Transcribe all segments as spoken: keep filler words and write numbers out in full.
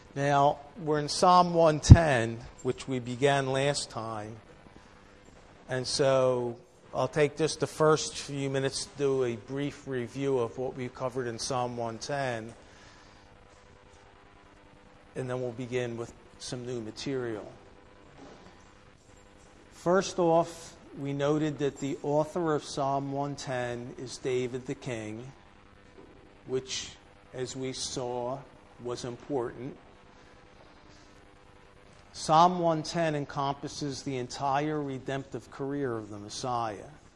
Now, we're in Psalm one ten, which we began last time. And so I'll take just the first few minutes to do a brief review of what we covered in Psalm one ten. And then we'll begin with some new material. First off, we noted that the author of Psalm one ten is David the king, which, as we saw, was important. Psalm one ten encompasses the entire redemptive career of the Messiah.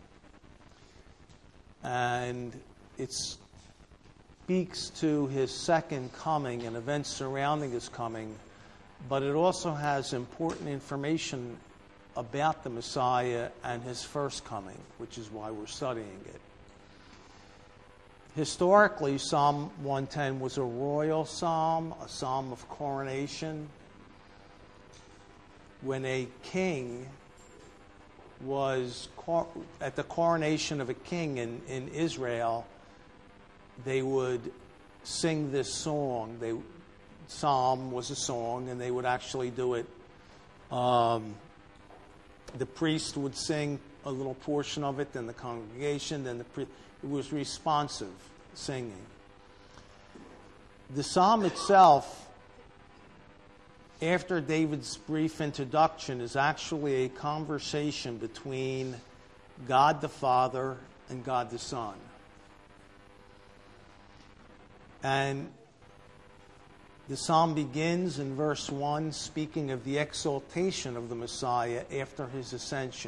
And it speaks to his second coming and events surrounding his coming, but it also has important information about the Messiah and his first coming, which is why we're studying it. Historically, Psalm one ten was a royal psalm, a psalm of coronation. When a king was, at the coronation of a king in, in Israel, they would sing this song. They, psalm was a song, and they would actually do it. Um, the priest would sing a little portion of it, then the congregation, then the priest. It was responsive singing. The psalm itself, after David's brief introduction, is actually a conversation between God the Father and God the Son. And the psalm begins in verse one, speaking of the exaltation of the Messiah after his ascension.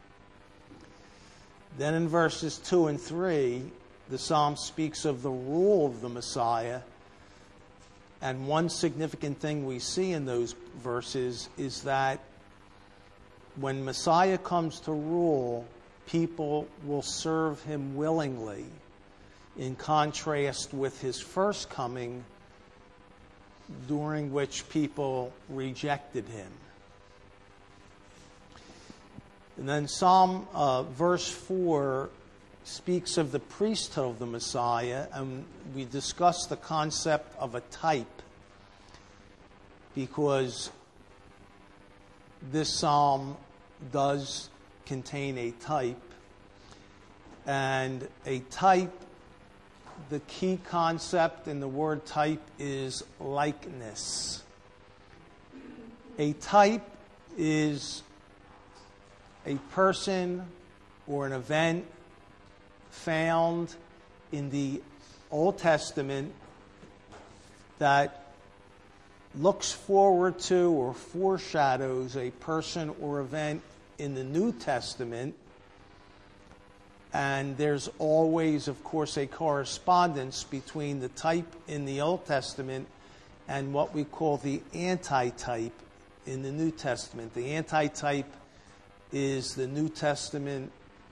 Then in verses two and three, the psalm speaks of the rule of the Messiah. And one significant thing we see in those verses is that when Messiah comes to rule, people will serve him willingly, in contrast with his first coming, during which people rejected him. And then Psalm uh, verse four speaks of the priesthood of the Messiah, and we discussed the concept of a type, because this psalm does contain a type. And a type, the key concept in the word type is likeness. A type is a person or an event found in the Old Testament that looks forward to or foreshadows a person or event in the New Testament. And there's always, of course, a correspondence between the type in the Old Testament and what we call the antitype in the New Testament. The antitype is the New Testament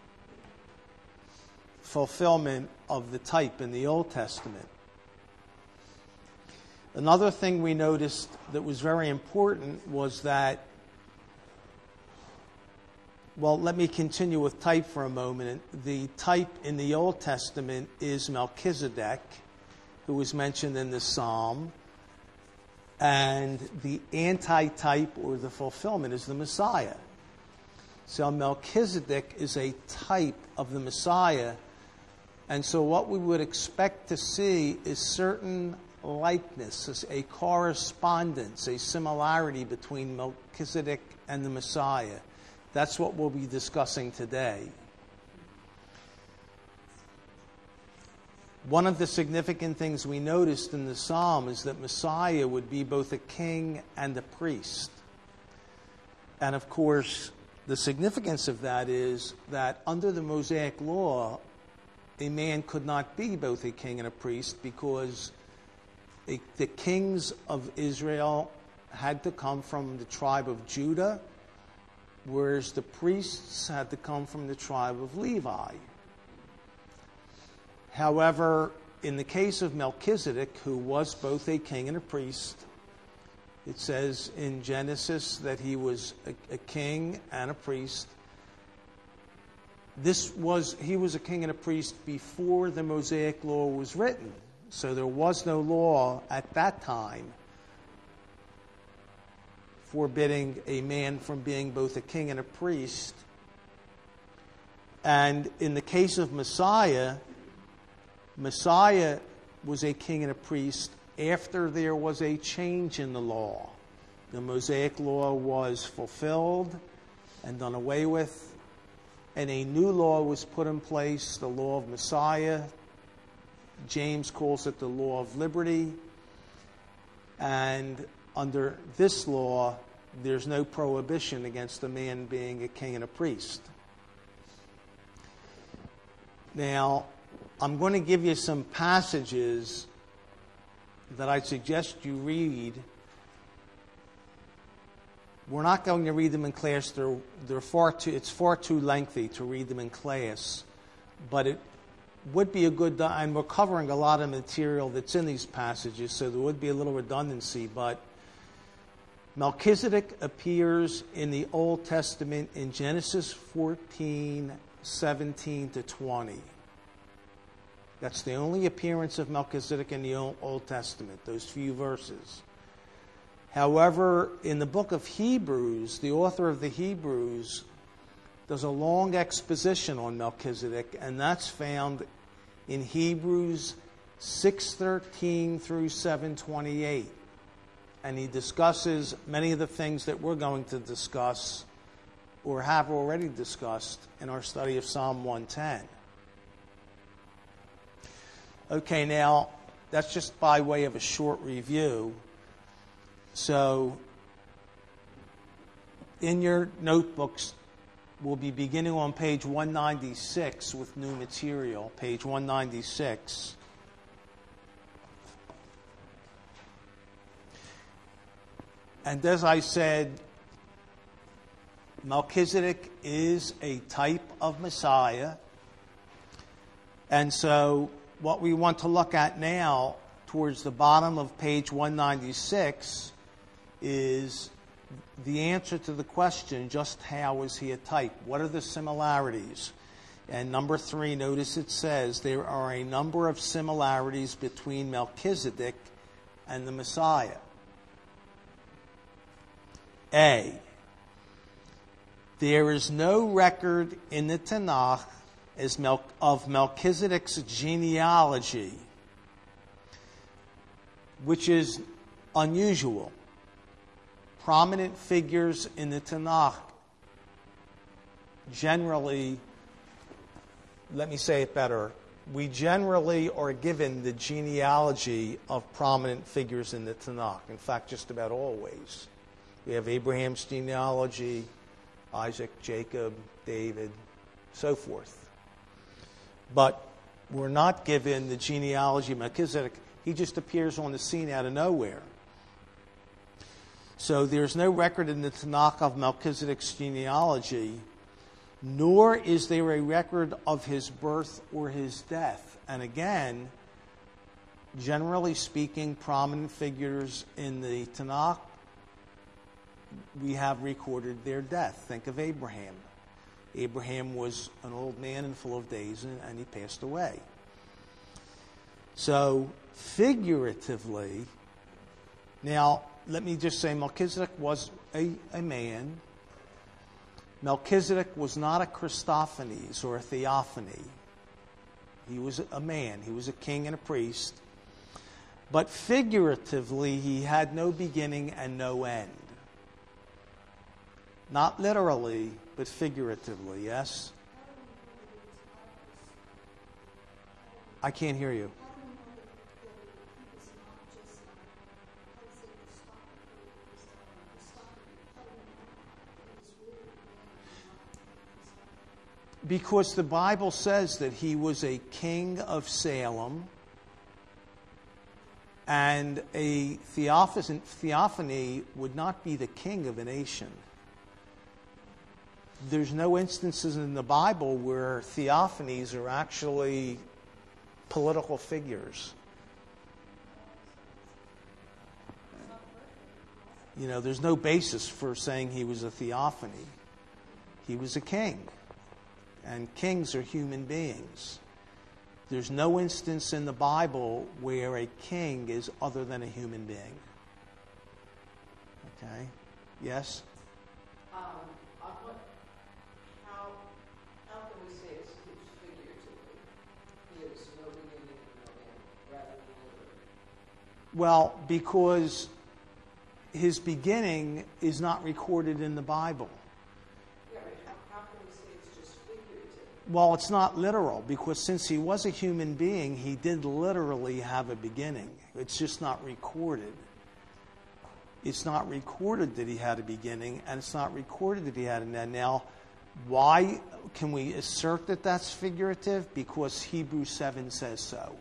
fulfillment of the type in the Old Testament. Another thing we noticed that was very important was that, well, let me continue with type for a moment. The type in the Old Testament is Melchizedek, who was mentioned in this psalm, and the antitype or the fulfillment is the Messiah. So Melchizedek is a type of the Messiah. And so what we would expect to see is certain likeness, a correspondence, a similarity between Melchizedek and the Messiah. That's what we'll be discussing today. One of the significant things we noticed in the psalm is that Messiah would be both a king and a priest. And of course, the significance of that is that under the Mosaic law, a man could not be both a king and a priest, because a, the kings of Israel had to come from the tribe of Judah, whereas the priests had to come from the tribe of Levi. However, in the case of Melchizedek, who was both a king and a priest, it says in Genesis that he was a, a king and a priest. This was, he was a king and a priest before the Mosaic law was written. So there was no law at that time forbidding a man from being both a king and a priest. And in the case of Messiah, Messiah was a king and a priest after there was a change in the law. The Mosaic law was fulfilled and done away with, and a new law was put in place, the law of Messiah. James calls it the law of liberty. And under this law, there's no prohibition against a man being a king and a priest. Now, I'm going to give you some passages that I suggest you read. We're not going to read them in class. They're, they're far too, it's far too lengthy to read them in class. But it would be a good, and we're covering a lot of material that's in these passages, so there would be a little redundancy. But Melchizedek appears in the Old Testament in Genesis fourteen, seventeen to twenty. That's the only appearance of Melchizedek in the Old Testament, those few verses. However, in the book of Hebrews, the author of the Hebrews does a long exposition on Melchizedek, and that's found in Hebrews six thirteen through seven twenty-eight. And he discusses many of the things that we're going to discuss or have already discussed in our study of Psalm one ten. Okay, now, that's just by way of a short review. So, in your notebooks, we'll be beginning on page one ninety-six with new material, page one ninety-six. And as I said, Melchizedek is a type of Messiah. And so what we want to look at now, towards the bottom of page one ninety-six, is the answer to the question, just how is he a type? What are the similarities? And number three, notice it says there are a number of similarities between Melchizedek and the Messiah. A, there is no record in the Tanakh as Mel- of Melchizedek's genealogy, which is unusual. Prominent figures in the Tanakh generally, let me say it better, we generally are given the genealogy of prominent figures in the Tanakh. In fact, just about always. We have Abraham's genealogy, Isaac, Jacob, David, so forth. But we're not given the genealogy of Melchizedek. He just appears on the scene out of nowhere. So there's no record in the Tanakh of Melchizedek's genealogy, nor is there a record of his birth or his death. And again, generally speaking, prominent figures in the Tanakh, we have recorded their death. Think of Abraham. Abraham was an old man and full of days, and, and he passed away. So, figuratively, now, let me just say, Melchizedek was a, a man. Melchizedek was not a Christophanes or a theophany. He was a man. He was a king and a priest. But figuratively, he had no beginning and no end. Not literally, but figuratively, yes? I can't hear you. Because the Bible says that he was a king of Salem, and a theophany would not be the king of a nation. There's no instances in the Bible where theophanies are actually political figures. You know, there's no basis for saying he was a theophany. He was a king. And kings are human beings. There's no instance in the Bible where a king is other than a human being. Okay? Yes? Um, on what, how, how can we say it's used figuratively? Gives no beginning and no end, rather than literally. Well, because his beginning is not recorded in the Bible. Yeah, but how, how can we say it's just figurative? Well, it's not literal, because since he was a human being, he did literally have a beginning. It's just not recorded. It's not recorded that he had a beginning, and it's not recorded that he had an end. Now, why can we assert that that's figurative? Because Hebrews seven says so.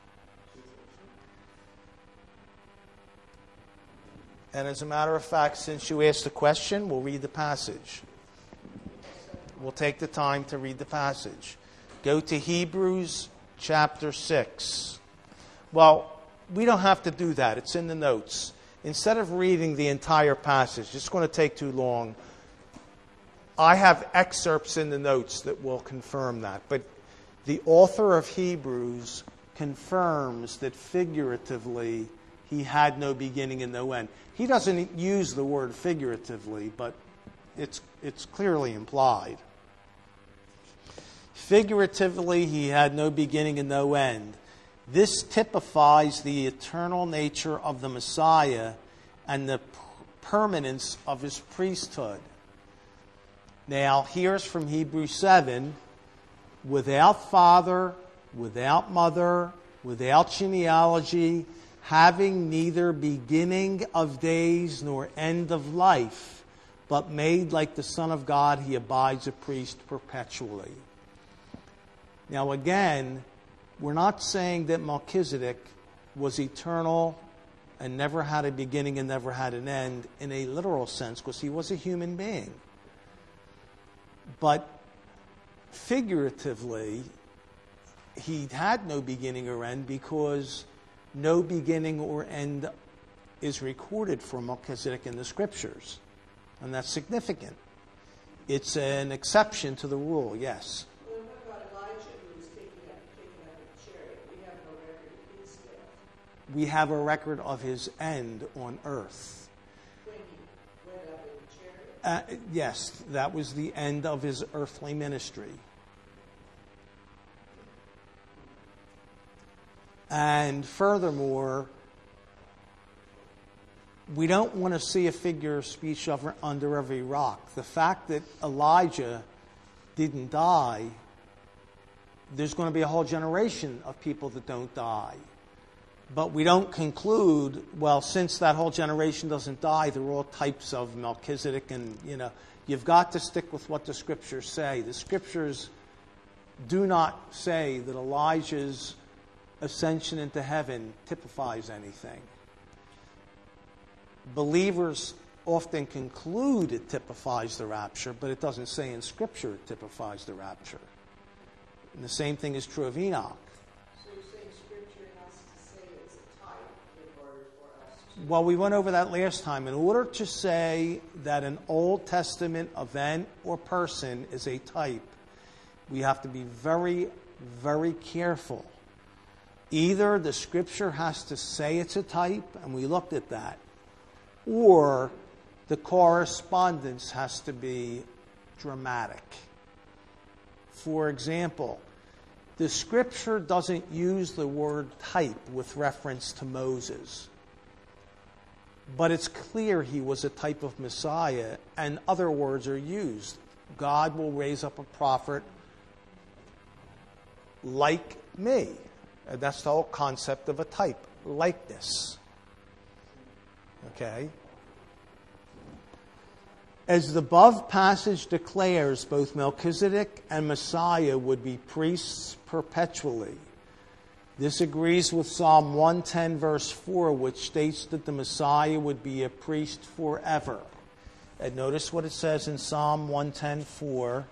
And as a matter of fact, since you asked the question, we'll read the passage. We'll take the time to read the passage. Go to Hebrews chapter six. Well, we don't have to do that. It's in the notes. Instead of reading the entire passage, it's going to take too long. I have excerpts in the notes that will confirm that. But the author of Hebrews confirms that figuratively he had no beginning and no end. He doesn't use the word figuratively, but it's it's clearly implied. Figuratively, he had no beginning and no end. This typifies the eternal nature of the Messiah and the permanence of his priesthood. Now, here's from Hebrews seven. Without father, without mother, without genealogy, having neither beginning of days nor end of life, but made like the Son of God, he abides a priest perpetually. Now, again, we're not saying that Melchizedek was eternal and never had a beginning and never had an end in a literal sense, because he was a human being. But figuratively, he had no beginning or end, because no beginning or end is recorded for Melchizedek in the Scriptures. And that's significant. It's an exception to the rule, yes. Well, what about Elijah, who was taken up, taken up in a chariot? We have no record of his death. We have a record of his end on earth. When he went up in the chariot? Uh, yes, that was the end of his earthly ministry. And furthermore, we don't want to see a figure of speech over, under every rock. The fact that Elijah didn't die, there's going to be a whole generation of people that don't die. But we don't conclude, well, since that whole generation doesn't die, they're all types of Melchizedek. And, you know, you've got to stick with what the Scriptures say. The Scriptures do not say that Elijah's ascension into heaven typifies anything. Believers often conclude it typifies the rapture, but it doesn't say in Scripture it typifies the rapture. And the same thing is true of Enoch. So you're saying Scripture has to say it's a type in order for us to... Well, we went over that last time. In order to say that an Old Testament event or person is a type, we have to be very, very careful. Either the Scripture has to say it's a type, and we looked at that, or the correspondence has to be dramatic. For example, the Scripture doesn't use the word type with reference to Moses, but it's clear he was a type of Messiah, and other words are used. God will raise up a prophet like me. And that's the whole concept of a type, likeness. Okay? As the above passage declares, both Melchizedek and Messiah would be priests perpetually. This agrees with Psalm one ten, verse four, which states that the Messiah would be a priest forever. And notice what it says in Psalm one ten, four.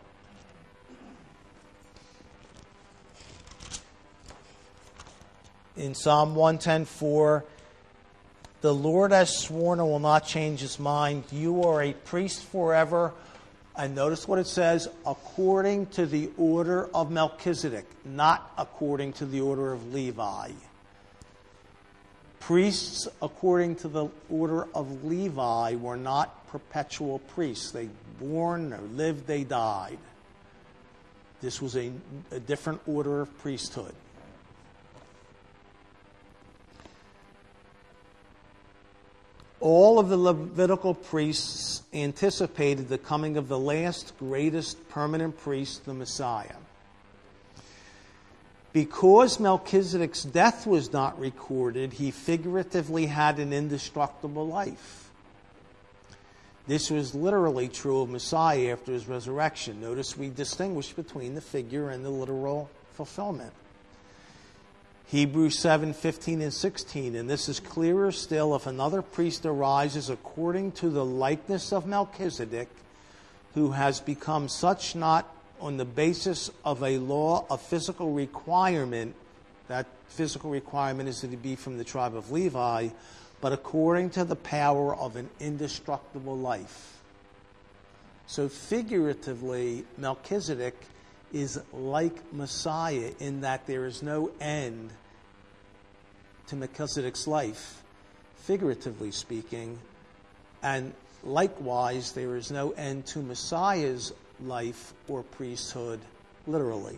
In Psalm one ten, four, the Lord has sworn and will not change his mind. You are a priest forever. And notice what it says, according to the order of Melchizedek, not according to the order of Levi. Priests, according to the order of Levi, were not perpetual priests. They born, they lived, they died. This was a, a different order of priesthood. All of the Levitical priests anticipated the coming of the last, greatest permanent priest, the Messiah. Because Melchizedek's death was not recorded, he figuratively had an indestructible life. This was literally true of Messiah after his resurrection. Notice we distinguish between the figure and the literal fulfillment. Hebrews seven, fifteen and sixteen, and this is clearer still: if another priest arises according to the likeness of Melchizedek, who has become such not on the basis of a law of physical requirement, that physical requirement is to be from the tribe of Levi, but according to the power of an indestructible life. So figuratively, Melchizedek is like Messiah in that there is no end to Melchizedek's life, figuratively speaking, and likewise there is no end to Messiah's life or priesthood, literally.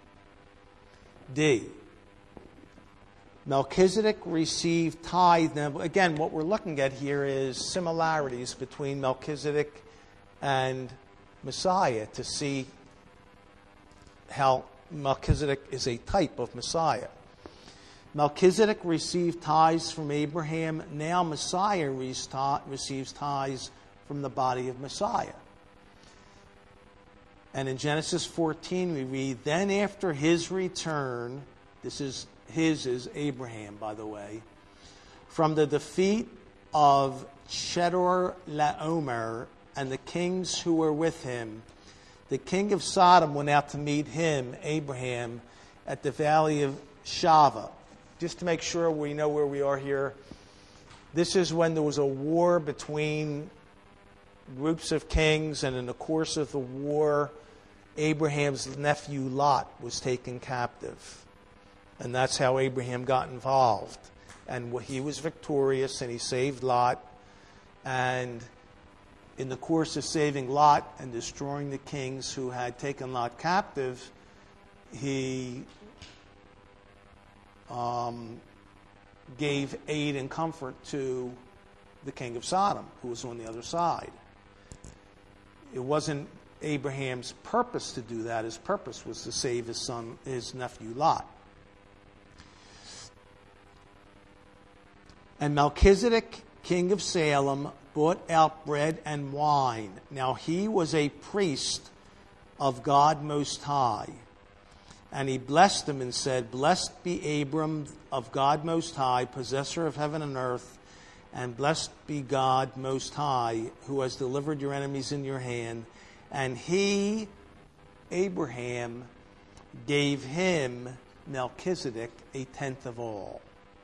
D. Melchizedek received tithe. Now, again, what we're looking at here is similarities between Melchizedek and Messiah to see how Melchizedek is a type of Messiah. Melchizedek received tithes from Abraham. Now Messiah receives tithes from the body of Messiah. And in Genesis fourteen we read, then after his return, this is his is Abraham, by the way, from the defeat of Chedorlaomer and the kings who were with him, the king of Sodom went out to meet him, Abraham, at the valley of Shaveh. Just to make sure we know where we are here, this is when there was a war between groups of kings, and in the course of the war, Abraham's nephew Lot was taken captive. And that's how Abraham got involved. And he was victorious, and he saved Lot. And in the course of saving Lot and destroying the kings who had taken Lot captive, he um, gave aid and comfort to the king of Sodom, who was on the other side. It wasn't Abraham's purpose to do that. His purpose was to save his son, his nephew Lot. And Melchizedek, king of Salem, brought out bread and wine. Now he was a priest of God Most High. And he blessed him and said, blessed be Abram of God Most High, possessor of heaven and earth, and blessed be God Most High, who has delivered your enemies in your hand. And he, Abraham, gave him, Melchizedek, a tenth of all.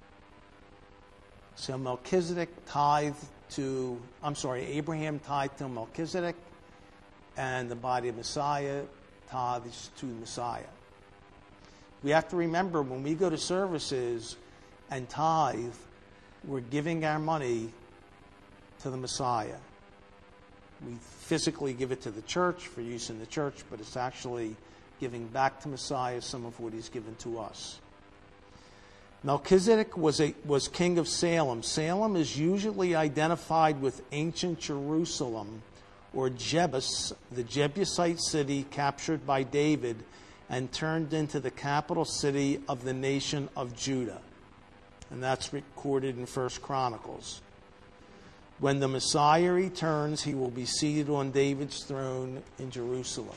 So Melchizedek tithed to, I'm sorry, Abraham tithed to Melchizedek, and the body of Messiah tithes to Messiah. We have to remember, when we go to services and tithe, we're giving our money to the Messiah. We physically give it to the church for use in the church, but it's actually giving back to Messiah some of what he's given to us. Melchizedek was a was king of Salem. Salem is usually identified with ancient Jerusalem, or Jebus, the Jebusite city captured by David and turned into the capital city of the nation of Judah. And that's recorded in First Chronicles. When the Messiah returns, he will be seated on David's throne in Jerusalem.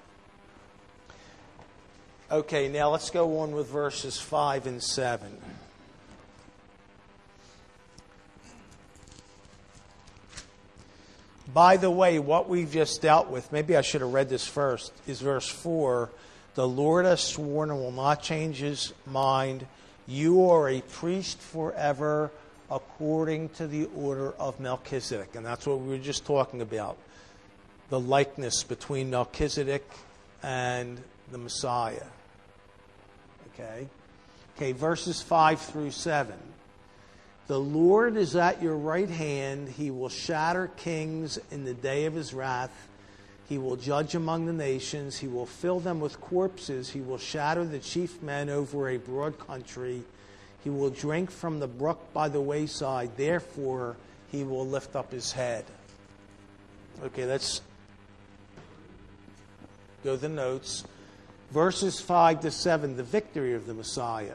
Okay, now let's go on with verses five and seven. By the way, what we've just dealt with, maybe I should have read this first, is verse four. The Lord has sworn and will not change his mind. You are a priest forever according to the order of Melchizedek. And that's what we were just talking about. The likeness between Melchizedek and the Messiah. Okay? Okay, verses five through seven. The Lord is at your right hand. He will shatter kings in the day of his wrath. He will judge among the nations. He will fill them with corpses. He will shatter the chief men over a broad country. He will drink from the brook by the wayside. Therefore, he will lift up his head. Okay, let's go to the notes. Verses five to seven, the victory of the Messiah.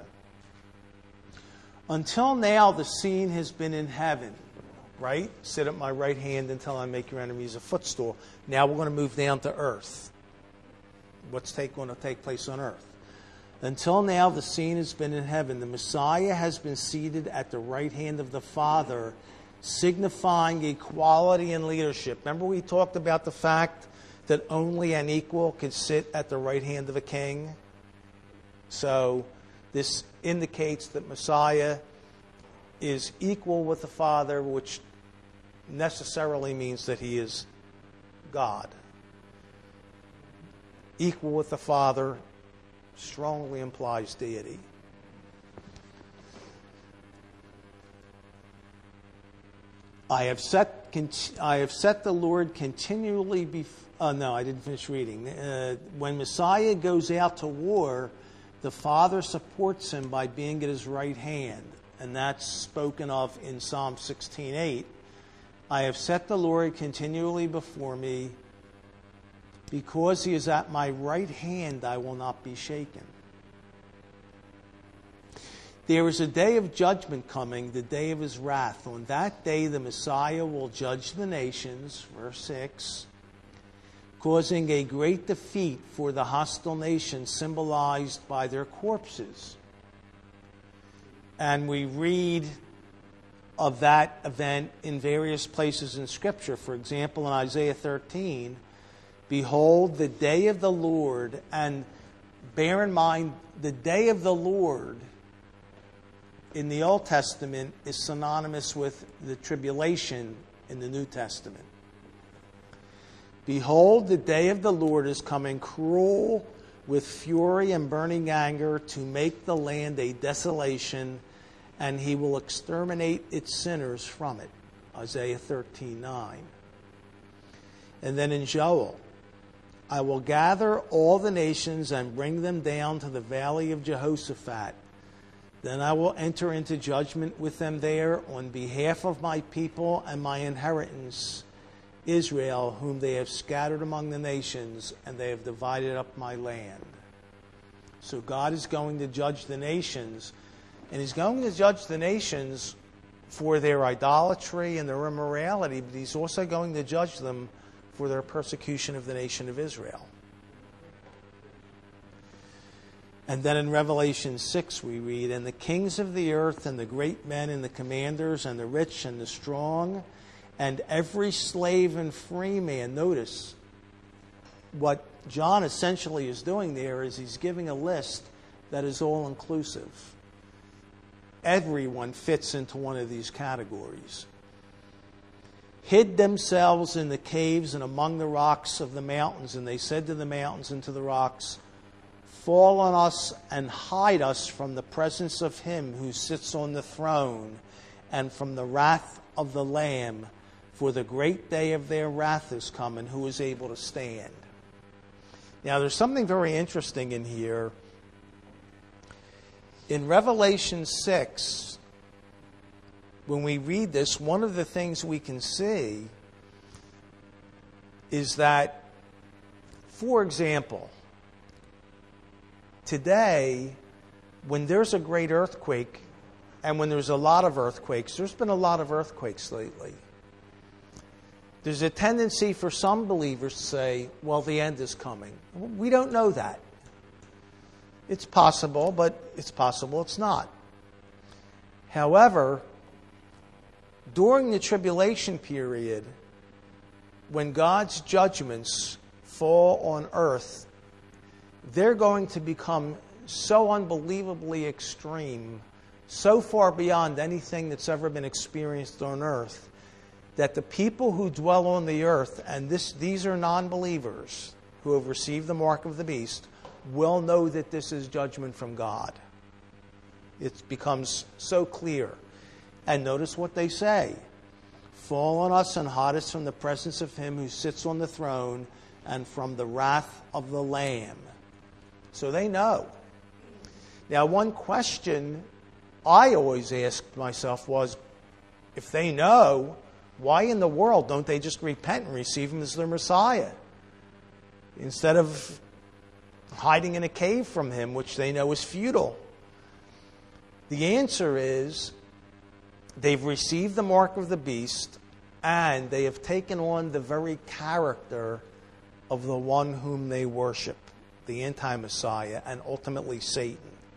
Until now, the scene has been in heaven, right? Sit at my right hand until I make your enemies a footstool. Now we're going to move down to earth. What's take, going to take place on earth? Until now, the scene has been in heaven. The Messiah has been seated at the right hand of the Father, signifying equality in leadership. Remember we talked about the fact that only an equal could sit at the right hand of a king? So this indicates that Messiah is equal with the Father, which necessarily means that he is God. Equal with the Father strongly implies deity. I have set I have set the Lord continually before. Oh, no, I didn't finish reading. Uh, when Messiah goes out to war, the Father supports him by being at his right hand. And that's spoken of in Psalm sixteen eight. I have set the Lord continually before me. Because he is at my right hand, I will not be shaken. There is a day of judgment coming, the day of his wrath. On that day, the Messiah will judge the nations, verse six, causing a great defeat for the hostile nations symbolized by their corpses. And we read of that event in various places in Scripture. For example, in Isaiah thirteen, behold, the day of the Lord, and bear in mind, the day of the Lord in the Old Testament is synonymous with the tribulation in the New Testament. Behold, the day of the Lord is coming, cruel with fury and burning anger, to make the land a desolation, and he will exterminate its sinners from it. Isaiah thirteen nine. And then in Joel, I will gather all the nations and bring them down to the valley of Jehoshaphat. Then I will enter into judgment with them there on behalf of my people and my inheritance, Israel, whom they have scattered among the nations, and they have divided up my land. So God is going to judge the nations, and he's going to judge the nations for their idolatry and their immorality, but he's also going to judge them for their persecution of the nation of Israel. And then in Revelation six we read, and the kings of the earth and the great men and the commanders and the rich and the strong and every slave and free man. Notice what John essentially is doing there is he's giving a list that is all-inclusive. Everyone fits into one of these categories. Hid themselves in the caves and among the rocks of the mountains, and they said to the mountains and to the rocks, fall on us and hide us from the presence of him who sits on the throne and from the wrath of the Lamb, for the great day of their wrath is come, and who is able to stand? Now, there's something very interesting in here. In Revelation six, when we read this, one of the things we can see is that, for example, today, when there's a great earthquake, and when there's a lot of earthquakes, there's been a lot of earthquakes lately. There's a tendency for some believers to say, well, the end is coming. We don't know that. It's possible, but it's possible it's not. However, during the tribulation period, when God's judgments fall on earth, they're going to become so unbelievably extreme, so far beyond anything that's ever been experienced on earth, that the people who dwell on the earth, and this, these are non-believers who have received the mark of the beast, will know that this is judgment from God. It becomes so clear. And notice what they say. Fall on us and hide us from the presence of him who sits on the throne and from the wrath of the Lamb. So they know. Now, one question I always asked myself was, if they know, why in the world don't they just repent and receive him as their Messiah? Instead of hiding in a cave from him, which they know is futile. The answer is, they've received the mark of the beast, and they have taken on the very character of the one whom they worship, the anti-Messiah, and ultimately Satan.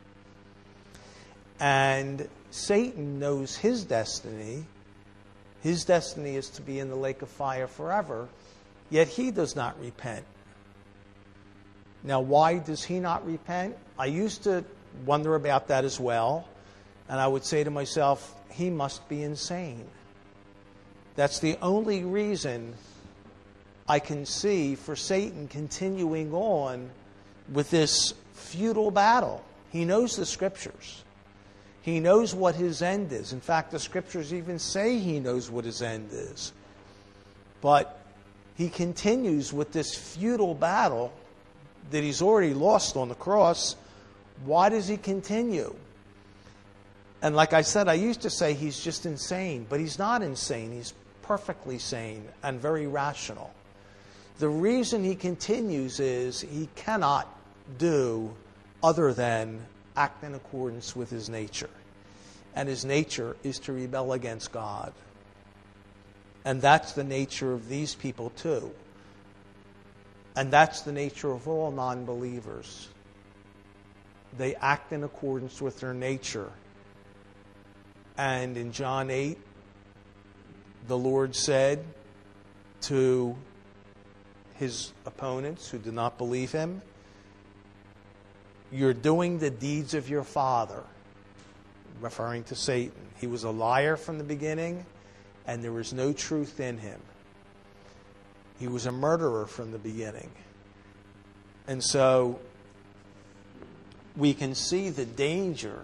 And Satan knows his destiny. His destiny is to be in the lake of fire forever, yet he does not repent. Now, why does he not repent? I used to wonder about that as well, and I would say to myself, he must be insane. That's the only reason I can see for Satan continuing on with this futile battle. He knows the Scriptures. He knows what his end is. In fact, the Scriptures even say he knows what his end is. But he continues with this futile battle that he's already lost on the cross. Why does he continue? And like I said, I used to say he's just insane, but he's not insane. He's perfectly sane and very rational. The reason he continues is he cannot do other than act in accordance with his nature. And his nature is to rebel against God. And that's the nature of these people too. And that's the nature of all non-believers. They act in accordance with their nature. And in John eight, the Lord said to his opponents who did not believe him, "You're doing the deeds of your father," referring to Satan. He was a liar from the beginning, and there was no truth in him. He was a murderer from the beginning. And so we can see the danger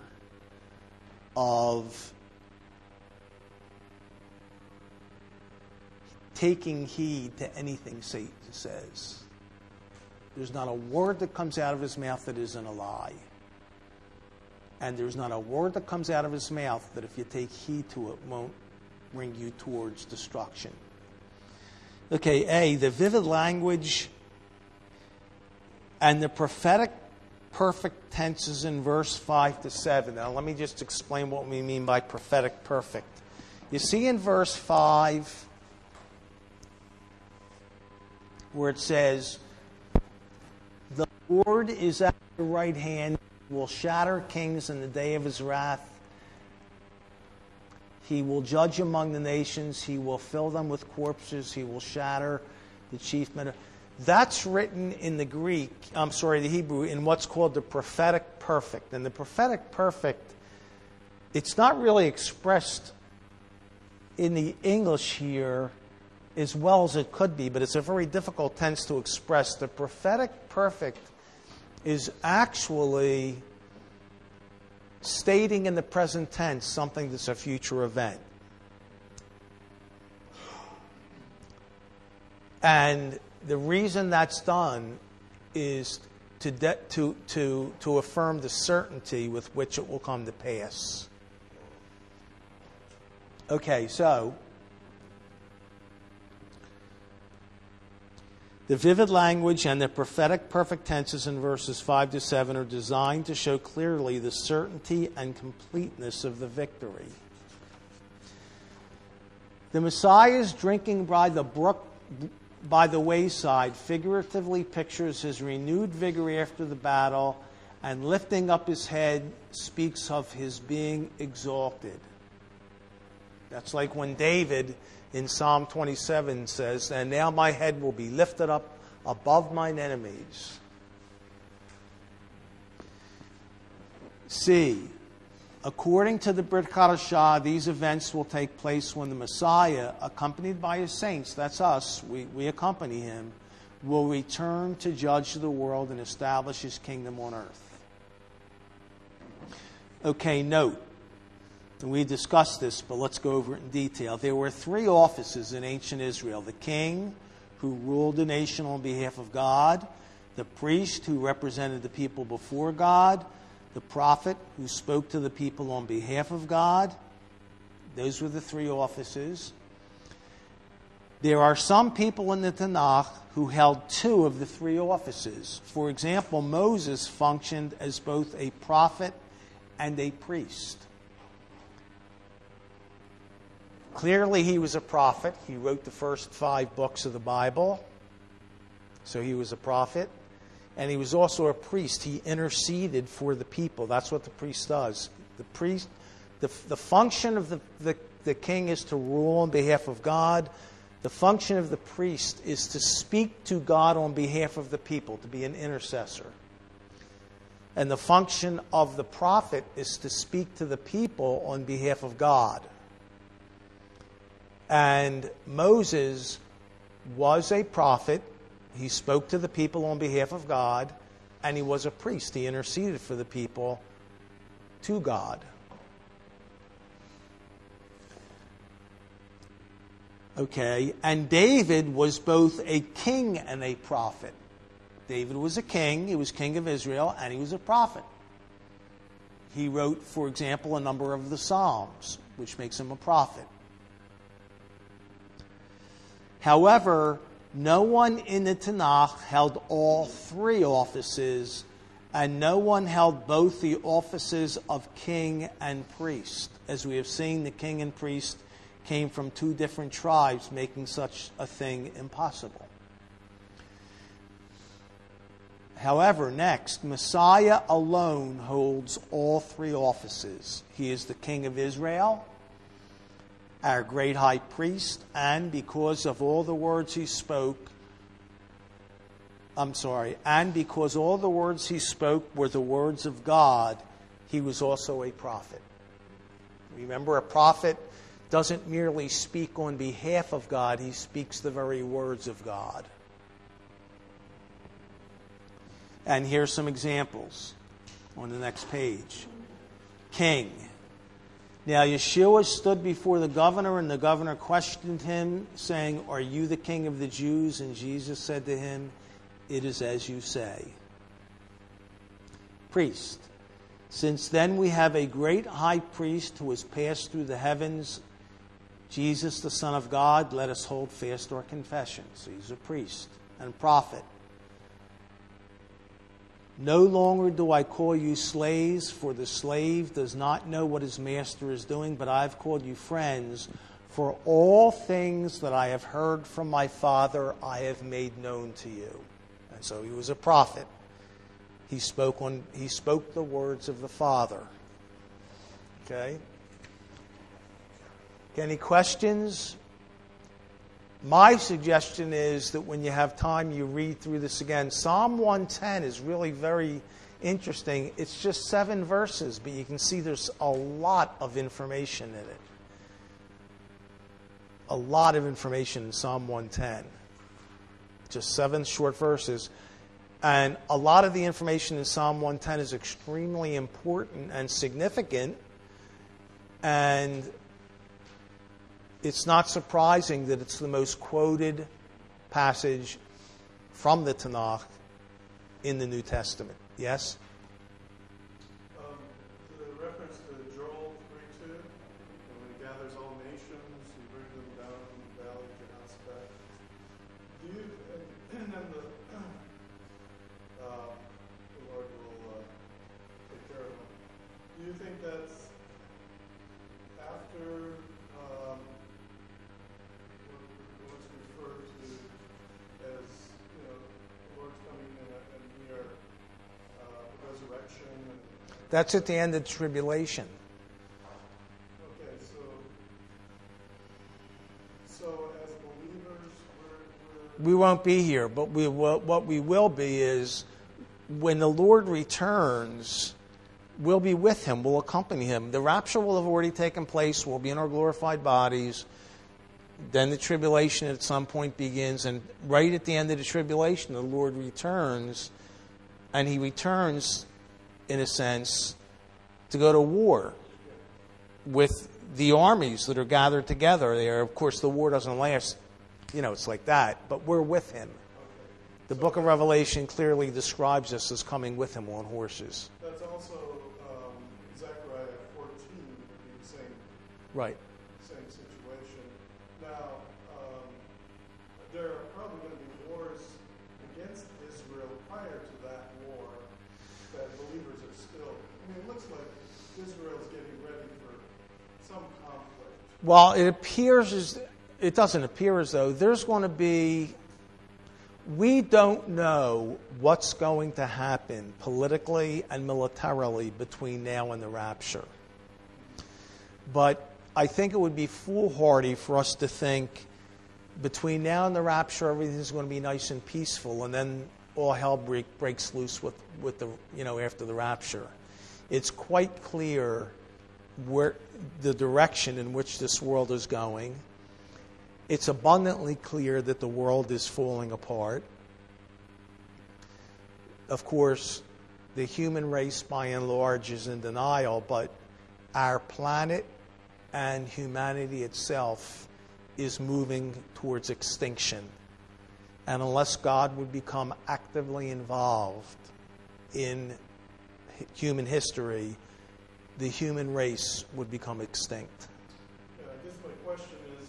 of taking heed to anything Satan says. There's not a word that comes out of his mouth that isn't a lie. And there's not a word that comes out of his mouth that if you take heed to it won't bring you towards destruction. Okay, A, the vivid language and the prophetic perfect tenses in verse five to seven. Now let me just explain what we mean by prophetic perfect. You see in verse five where it says, "The Lord is at your right hand, will shatter kings in the day of his wrath. He will judge among the nations. He will fill them with corpses. He will shatter the chief men." That's written in the Greek, I'm sorry, the Hebrew, in what's called the prophetic perfect. And the prophetic perfect, it's not really expressed in the English here as well as it could be, but it's a very difficult tense to express. The prophetic perfect is actually stating in the present tense something that's a future event. And the reason that's done is to, de- to, to, to affirm the certainty with which it will come to pass. Okay, so the vivid language and the prophetic perfect tenses in verses five to seven are designed to show clearly the certainty and completeness of the victory. The Messiah's drinking by the brook by the wayside figuratively pictures his renewed vigor after the battle, and lifting up his head speaks of his being exalted. That's like when David in Psalm twenty-seven says, "And now my head will be lifted up above mine enemies." C. According to the Brit Hadashah, these events will take place when the Messiah, accompanied by his saints, that's us, we, we accompany him, will return to judge the world and establish his kingdom on earth. Okay, note. And we discussed this, but let's go over it in detail. There were three offices in ancient Israel: the king, who ruled the nation on behalf of God; the priest, who represented the people before God; the prophet, who spoke to the people on behalf of God. Those were the three offices. There are some people in the Tanakh who held two of the three offices. For example, Moses functioned as both a prophet and a priest. Clearly, he was a prophet. He wrote the first five books of the Bible, so he was a prophet. And he was also a priest. He interceded for the people. That's what the priest does. The priest, the, the function of the, the, the king is to rule on behalf of God. The function of the priest is to speak to God on behalf of the people, to be an intercessor. And the function of the prophet is to speak to the people on behalf of God. And Moses was a prophet. He spoke to the people on behalf of God, and he was a priest. He interceded for the people to God. Okay, and David was both a king and a prophet. David was a king, he was king of Israel, and he was a prophet. He wrote, for example, a number of the Psalms, which makes him a prophet. However, no one in the Tanakh held all three offices, and no one held both the offices of king and priest. As we have seen, the king and priest came from two different tribes, making such a thing impossible. However, next, Messiah alone holds all three offices. He is the King of Israel, our great high priest, and because of all the words he spoke, I'm sorry, and because all the words he spoke were the words of God, he was also a prophet. Remember, a prophet doesn't merely speak on behalf of God, he speaks the very words of God. And here's some examples on the next page. King. Now Yeshua stood before the governor, and the governor questioned him, saying, "Are you the king of the Jews?" And Jesus said to him, "It is as you say." Priest. Since then we have a great high priest who has passed through the heavens, Jesus, the Son of God. Let us hold fast our confession. So he's a priest and prophet. No longer do I call you slaves, for the slave does not know what his master is doing, but I've called you friends, for all things that I have heard from my Father I have made known to you. And so he was a prophet. He spoke on he spoke the words of the Father. Okay? Any questions? My suggestion is that when you have time, you read through this again. Psalm one ten is really very interesting. It's just seven verses, but you can see there's a lot of information in it. A lot of information in Psalm one ten. Just seven short verses. And a lot of the information in Psalm one ten is extremely important and significant. And it's not surprising that it's the most quoted passage from the Tanakh in the New Testament. Yes? Um, the reference to Joel three two, when he gathers all nations, he brings them down from the valley of Jehoshaphat. Do you, and then the, uh, the Lord will uh, take care of them. Do you think that's after um, what's referred to as, you know, the Lord's coming in and near uh, resurrection? And, That's at the end of the tribulation. okay, so so as believers, we're, we're We won't be here, but we will, what we will be is when the Lord returns, we'll be with him, we'll accompany him. The rapture will have already taken place, we'll be in our glorified bodies. Then the tribulation at some point begins, and right at the end of the tribulation, the Lord returns, and he returns, in a sense, to go to war. with the armies that are gathered together there. Of course, the war doesn't last, you know, it's like that, but we're with him. The book of Revelation clearly describes us as coming with him on horses. That's also um, Zechariah fourteen, the same, Right. same situation. Now, um, there are probably going to be wars against Israel prior to that war that believers are still. I mean, it looks like Israel's getting ready for some conflict. Well, it appears as it doesn't appear as though there's going to be. We don't know what's going to happen politically and militarily between now and the rapture. But I think it would be foolhardy for us to think between now and the rapture everything's going to be nice and peaceful, and then all hell break, breaks loose with, with the you know after the rapture. It's quite clear where the direction in which this world is going. It's abundantly clear that the world is falling apart. Of course, the human race by and large is in denial, but our planet and humanity itself is moving towards extinction. And unless God would become actively involved in human history, the human race would become extinct. Yeah, I guess my question is,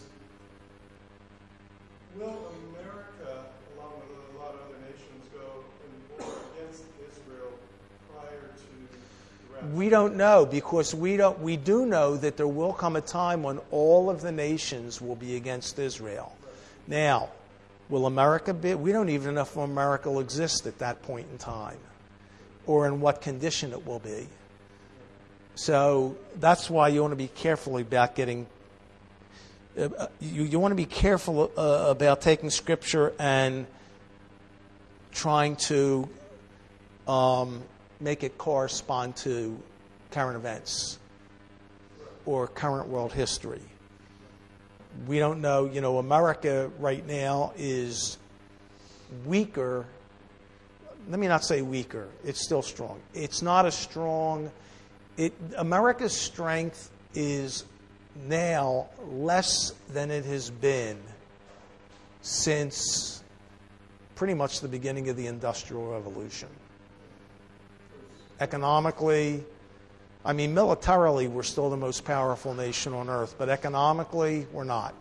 will America, along with a lot of other nations, go in war against Israel prior to the rapture? We don't know, because we don't. We do know that there will come a time when all of the nations will be against Israel. Right. Now, will America be? We don't even know if America will exist at that point in time, or in what condition it will be. So that's why you want to be careful about getting. Uh, you, you want to be careful uh, about taking Scripture and trying to um, make it correspond to current events or current world history. We don't know. You know, America right now is weaker. Let me not say weaker. It's still strong. It's not as strong. It, America's strength is now less than it has been since pretty much the beginning of the Industrial Revolution. Economically, I mean, militarily, we're still the most powerful nation on earth, but economically, we're not.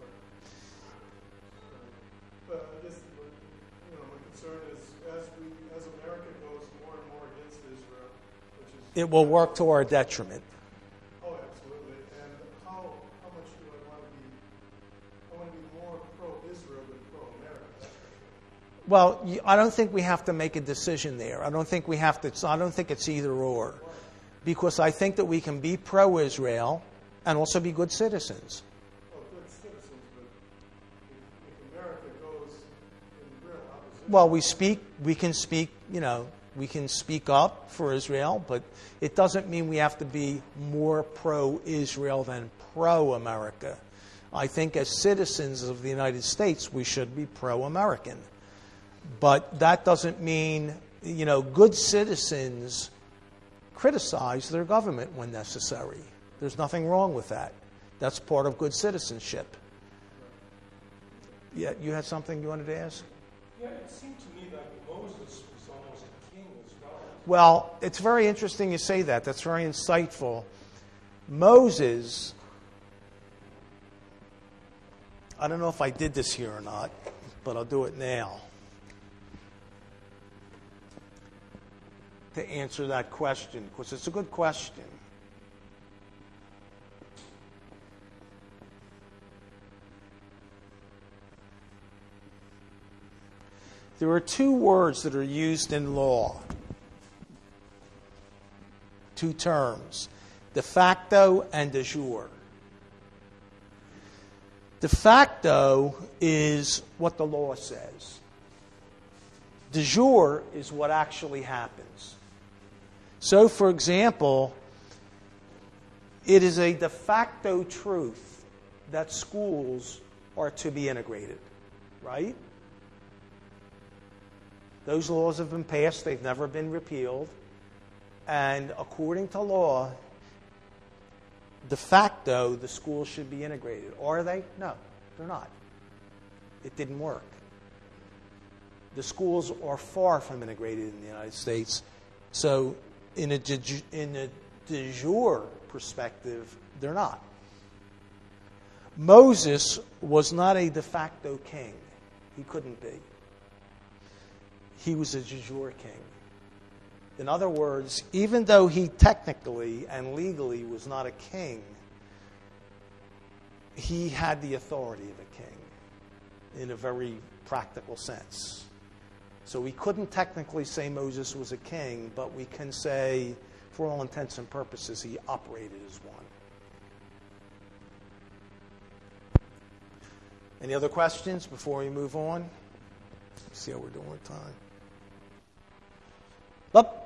But I guess you know, my concern is as we, as America goes more and more against Israel, which is It will work to our detriment. oh, absolutely. And how how much do I want to be? I want to be more pro-Israel than pro-America. That's for sure. Well, you- I don't think we have to make a decision there. I don't think we have to. I don't think it's either or, because I think that we can be pro-Israel and also be good citizens. Oh, good citizens, but if, if America goes in real opposition, Well, we speak. We can speak. You know, we can speak up for Israel, but it doesn't mean we have to be more pro-Israel than pro-America. I think as citizens of the United States, we should be pro-American. But that doesn't mean, you know, good citizens criticize their government when necessary. There's nothing wrong with that. That's part of good citizenship. Yeah, you had something you wanted to ask? Yeah, it seemed to me that Moses was almost a king as well. Well, it's very interesting you say that. That's very insightful. Moses, I don't know if I did this here or not, but I'll do it now. To answer that question, because it's a good question. There are two words that are used in law, two terms, de facto and de jure. De facto is what the law says. De jure is what actually happens. So, for example, it is a de facto truth that schools are to be integrated, right? Those laws have been passed. They've never been repealed. And according to law, de facto, the schools should be integrated. Are they? No, they're not. It didn't work. The schools are far from integrated in the United States. So in a de, in a de jure perspective, they're not. Moses was not a de facto king. He couldn't be. He was a de jure king. In other words, even though he technically and legally was not a king, he had the authority of a king in a very practical sense. So we couldn't technically say Moses was a king, but we can say, for all intents and purposes, he operated as one. Any other questions before we move on? Let's see how we're doing with time. Up.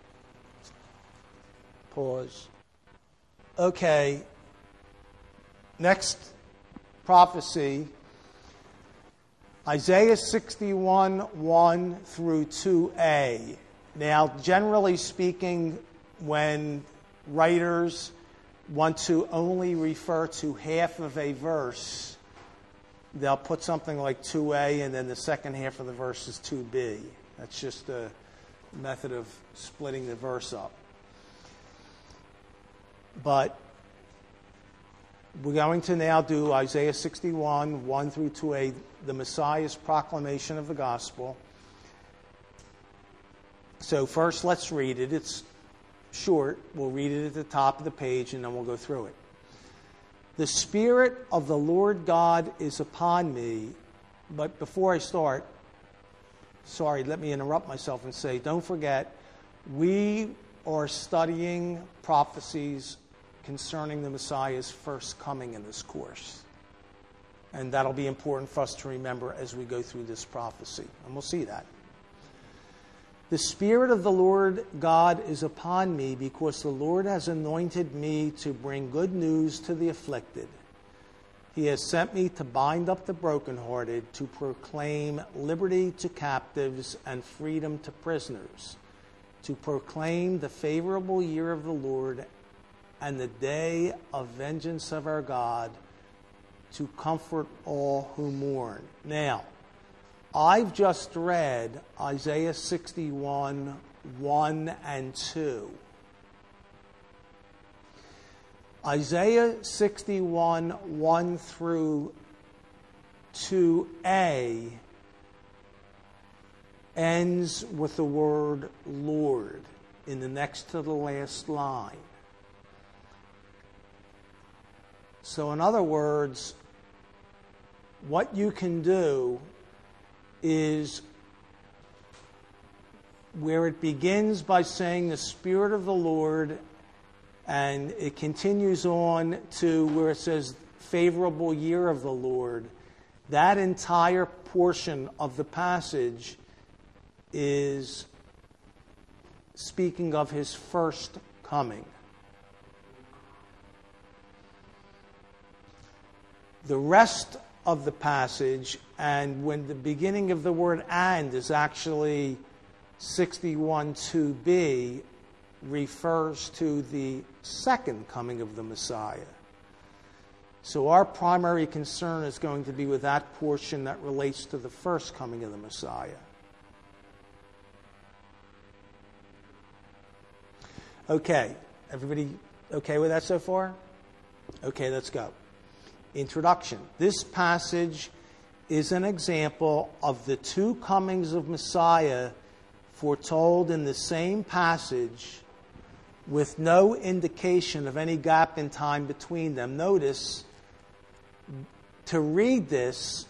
Pause. Okay. Next prophecy. Isaiah sixty-one, one through two a. Now, generally speaking, when writers want to only refer to half of a verse, they'll put something like two a, and then the second half of the verse is two b. That's just a method of splitting the verse up. But we're going to now do Isaiah sixty-one, one through two a, the Messiah's proclamation of the gospel. So first, let's read it. It's short. We'll read it at the top of the page, and then we'll go through it. The Spirit of the Lord God is upon me. But before I start, sorry, let me interrupt myself and say, don't forget, we are studying prophecies concerning the Messiah's first coming in this course. And that'll be important for us to remember as we go through this prophecy. And we'll see that. The Spirit of the Lord God is upon me because the Lord has anointed me to bring good news to the afflicted. He has sent me to bind up the brokenhearted, to proclaim liberty to captives and freedom to prisoners, to proclaim the favorable year of the Lord and the day of vengeance of our God, to comfort all who mourn. Now, I've just read Isaiah sixty-one, one and two. Isaiah sixty-one, one through two a ends with the word Lord in the next to the last line. So in other words, what you can do is where it begins by saying the Spirit of the Lord, and it continues on to where it says favorable year of the Lord, that entire portion of the passage is speaking of his first coming. The rest of the passage, and when the beginning of the word and is actually sixty-one two b, refers to the second coming of the Messiah. So our primary concern is going to be with that portion that relates to the first coming of the Messiah. Okay, everybody okay with that so far? Okay, let's go. Introduction. This passage is an example of the two comings of Messiah foretold in the same passage with no indication of any gap in time between them. Notice, to read this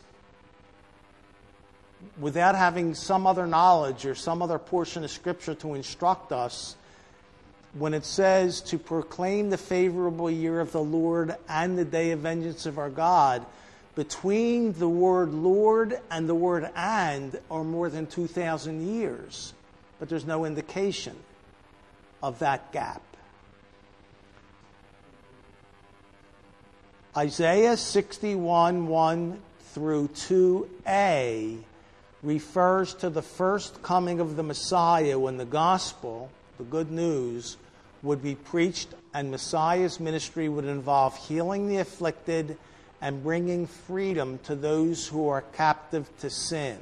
without having some other knowledge or some other portion of Scripture to instruct us, when it says to proclaim the favorable year of the Lord and the day of vengeance of our God, between the word Lord and the word and are more than two thousand years. But there's no indication of that gap. Isaiah sixty-one, one through two a refers to the first coming of the Messiah when the gospel, the good news, would be preached, and Messiah's ministry would involve healing the afflicted and bringing freedom to those who are captive to sin.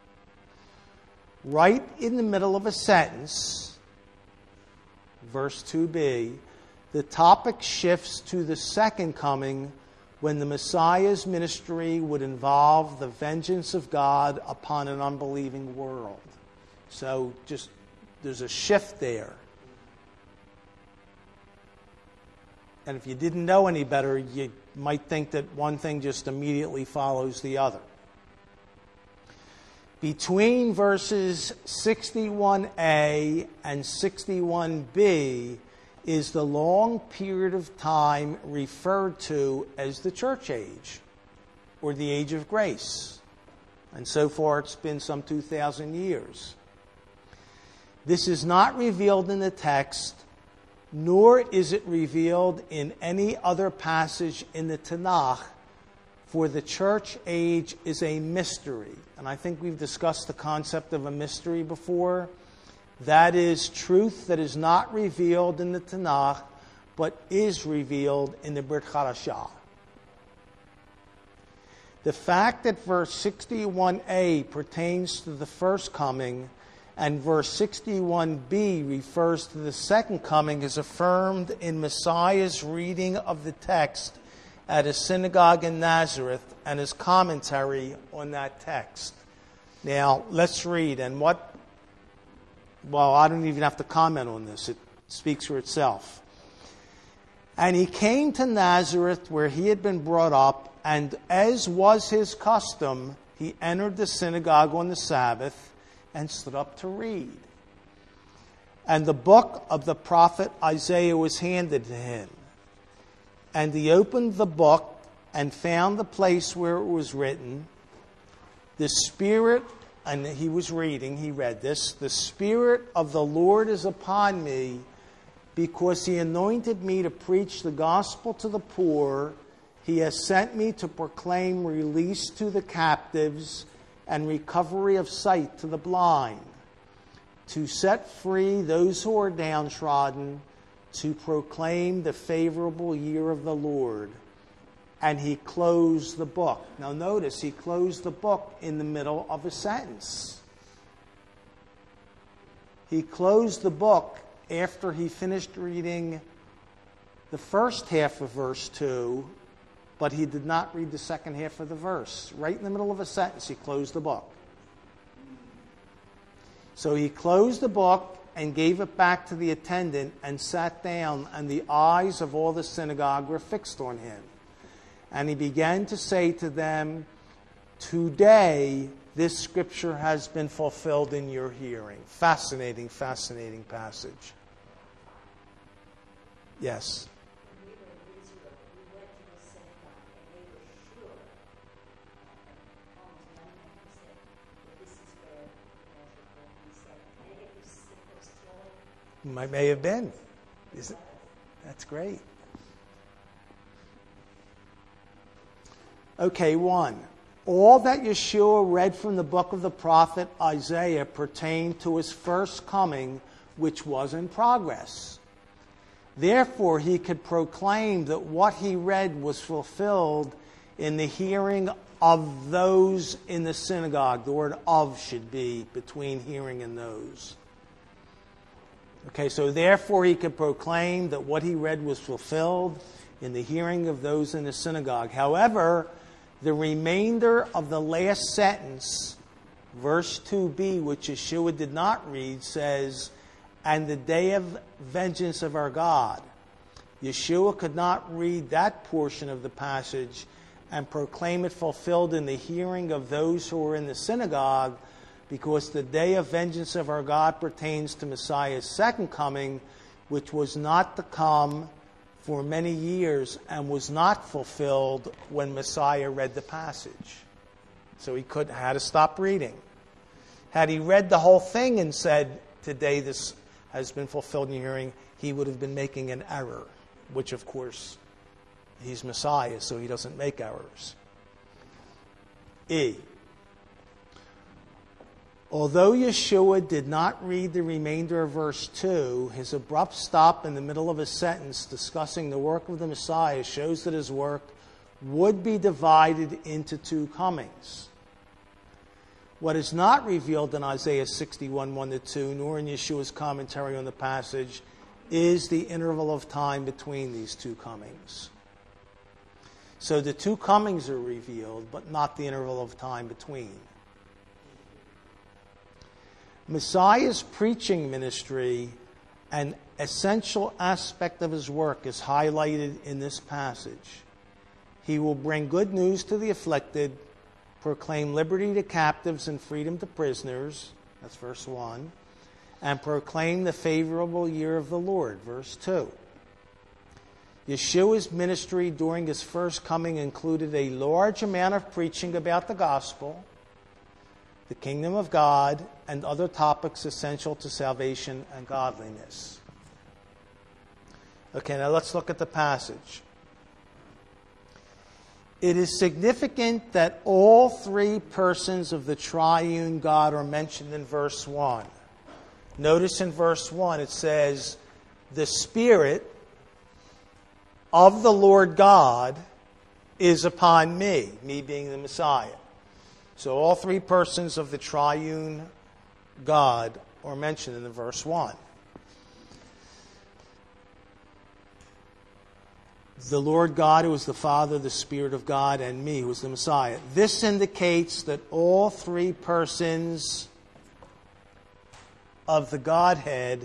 Right in the middle of a sentence, verse two b, the topic shifts to the second coming, when the Messiah's ministry would involve the vengeance of God upon an unbelieving world. So just there's a shift there. And if you didn't know any better, you might think that one thing just immediately follows the other. Between verses sixty-one a and sixty-one b is the long period of time referred to as the church age, or the age of grace. And so far it's been some two thousand years. This is not revealed in the text, nor is it revealed in any other passage in the Tanakh, for the church age is a mystery. And I think we've discussed the concept of a mystery before. That is truth that is not revealed in the Tanakh, but is revealed in the Brit Chadashah. The fact that verse sixty-one a pertains to the first coming and verse sixty-one b refers to the second coming is affirmed in Messiah's reading of the text at a synagogue in Nazareth and his commentary on that text. Now, let's read. And what Well, I don't even have to comment on this. It speaks for itself. And he came to Nazareth where he had been brought up, and as was his custom, he entered the synagogue on the Sabbath and stood up to read. And the book of the prophet Isaiah was handed to him. And he opened the book and found the place where it was written, "The Spirit," and he was reading, he read this, "The Spirit of the Lord is upon me, because he anointed me to preach the gospel to the poor. He has sent me to proclaim release to the captives and recovery of sight to the blind, to set free those who are downtrodden, to proclaim the favorable year of the Lord." And he closed the book. Now notice, he closed the book in the middle of a sentence. He closed the book after he finished reading the first half of verse two, but he did not read the second half of the verse. Right in the middle of a sentence, he closed the book. So he closed the book and gave it back to the attendant and sat down, and the eyes of all the synagogue were fixed on him. And he began to say to them, "Today this scripture has been fulfilled in your hearing." Fascinating, fascinating passage. Yes? We were in Israel, we went to the synagogue, and they were sure, almost ninety-nine percent, that this is where Nazareth will be said. And it was the first killing. Might may have been. Is it? That's great. Okay, one. All that Yeshua read from the book of the prophet Isaiah pertained to his first coming, which was in progress. Therefore, he could proclaim that what he read was fulfilled in the hearing of those in the synagogue. The word "of" should be between hearing and those. Okay, so therefore he could proclaim that what he read was fulfilled in the hearing of those in the synagogue. However, the remainder of the last sentence, verse two b, which Yeshua did not read, says, "And the day of vengeance of our God." Yeshua could not read that portion of the passage and proclaim it fulfilled in the hearing of those who were in the synagogue, because the day of vengeance of our God pertains to Messiah's second coming, which was not to come for many years and was not fulfilled when Messiah read the passage. So he could had to stop reading. Had he read the whole thing and said, "Today this has been fulfilled in your hearing," he would have been making an error, which of course he's Messiah, so he doesn't make errors. E. Although Yeshua did not read the remainder of verse two, his abrupt stop in the middle of a sentence discussing the work of the Messiah shows that his work would be divided into two comings. What is not revealed in Isaiah sixty-one, one to two, nor in Yeshua's commentary on the passage, is the interval of time between these two comings. So the two comings are revealed, but not the interval of time between. Messiah's preaching ministry, an essential aspect of his work, is highlighted in this passage. He will bring good news to the afflicted, proclaim liberty to captives and freedom to prisoners, that's verse one, and proclaim the favorable year of the Lord, verse two. Yeshua's ministry during his first coming included a large amount of preaching about the gospel, the kingdom of God, and other topics essential to salvation and godliness. Okay, now let's look at the passage. It is significant that all three persons of the triune God are mentioned in verse one. Notice in verse one it says, the Spirit of the Lord God is upon me, me being the Messiah. So all three persons of the triune God are mentioned in the verse one. The Lord God, who is the Father, the Spirit of God, and me, who is the Messiah. This indicates that all three persons of the Godhead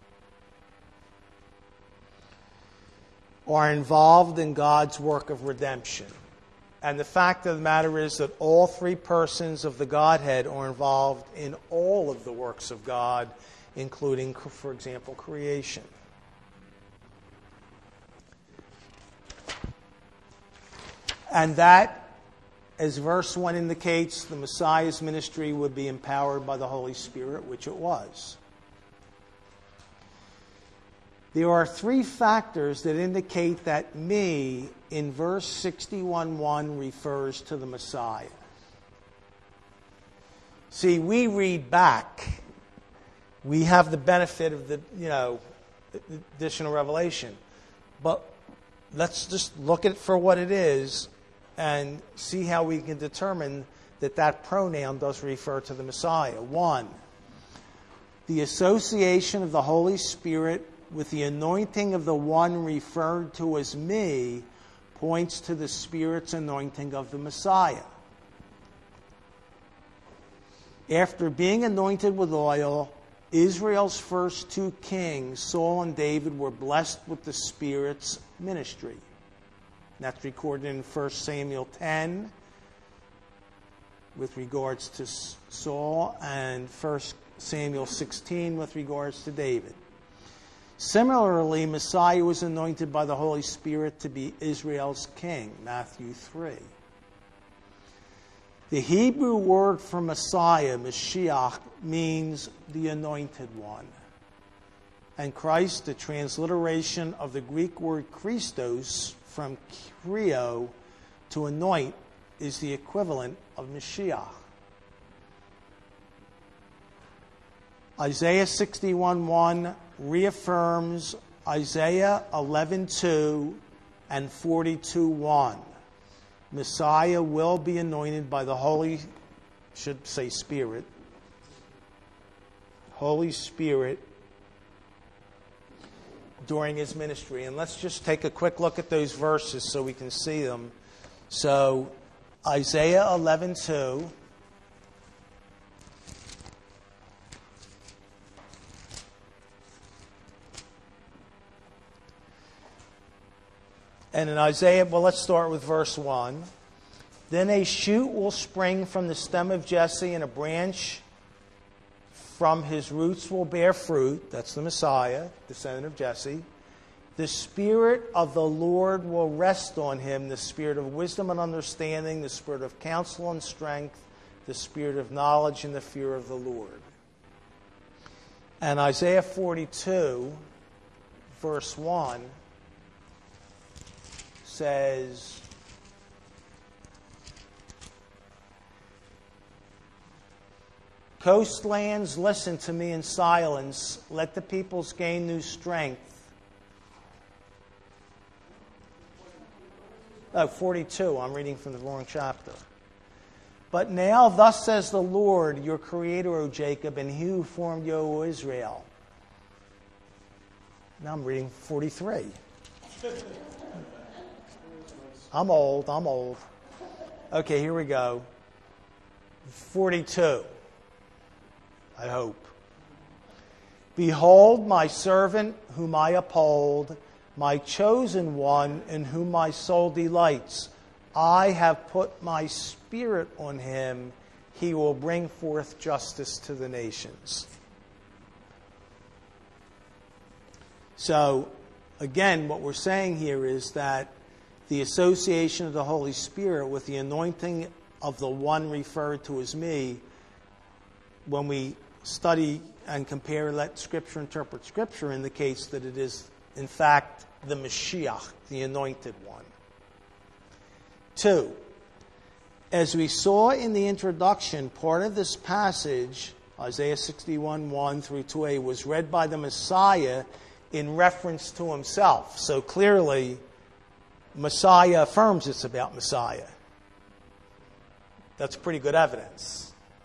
are involved in God's work of redemption. And the fact of the matter is that all three persons of the Godhead are involved in all of the works of God, including, for example, creation. And that, as verse one indicates, the Messiah's ministry would be empowered by the Holy Spirit, which it was. There are three factors that indicate that me in verse sixty-one one refers to the Messiah. See, we read back. We have the benefit of the, you know, additional revelation. But let's just look at it for what it is and see how we can determine that that pronoun does refer to the Messiah. One, the association of the Holy Spirit with the anointing of the one referred to as me points to the Spirit's anointing of the Messiah. After being anointed with oil, Israel's first two kings, Saul and David, were blessed with the Spirit's ministry. That's recorded in First Samuel ten with regards to Saul and First Samuel sixteen with regards to David. Similarly, Messiah was anointed by the Holy Spirit to be Israel's king, Matthew three. The Hebrew word for Messiah, Mashiach, means the anointed one. And Christ, the transliteration of the Greek word Christos, from Kyrio to anoint, is the equivalent of Mashiach. Isaiah sixty-one one reaffirms Isaiah eleven two and forty-two one. Messiah will be anointed by the Holy, should say Spirit, Holy Spirit during his ministry. And let's just take a quick look at those verses so we can see them. So, Isaiah eleven two. And in Isaiah, well, let's start with verse one. Then a shoot will spring from the stem of Jesse, and a branch from his roots will bear fruit. That's the Messiah, descendant of Jesse. The Spirit of the Lord will rest on him, the Spirit of wisdom and understanding, the Spirit of counsel and strength, the Spirit of knowledge and the fear of the Lord. And Isaiah forty-two, verse one, says, coastlands, listen to me in silence. Let the peoples gain new strength. Oh, forty-two. I'm reading from the wrong chapter. But now, thus says the Lord, your creator, O Jacob, and he who formed you, O Israel. Now I'm reading forty-three. I'm old, I'm old. Okay, here we go. forty-two. I hope. Behold my servant whom I uphold, my chosen one in whom my soul delights. I have put my spirit on him. He will bring forth justice to the nations. So, again, what we're saying here is that the association of the Holy Spirit with the anointing of the one referred to as me, when we study and compare, let Scripture interpret Scripture, indicates that it is, in fact, the Mashiach, the anointed one. Two, as we saw in the introduction, part of this passage, Isaiah sixty-one, one through two a, was read by the Messiah in reference to himself. So clearly, Messiah affirms it's about Messiah. That's pretty good evidence.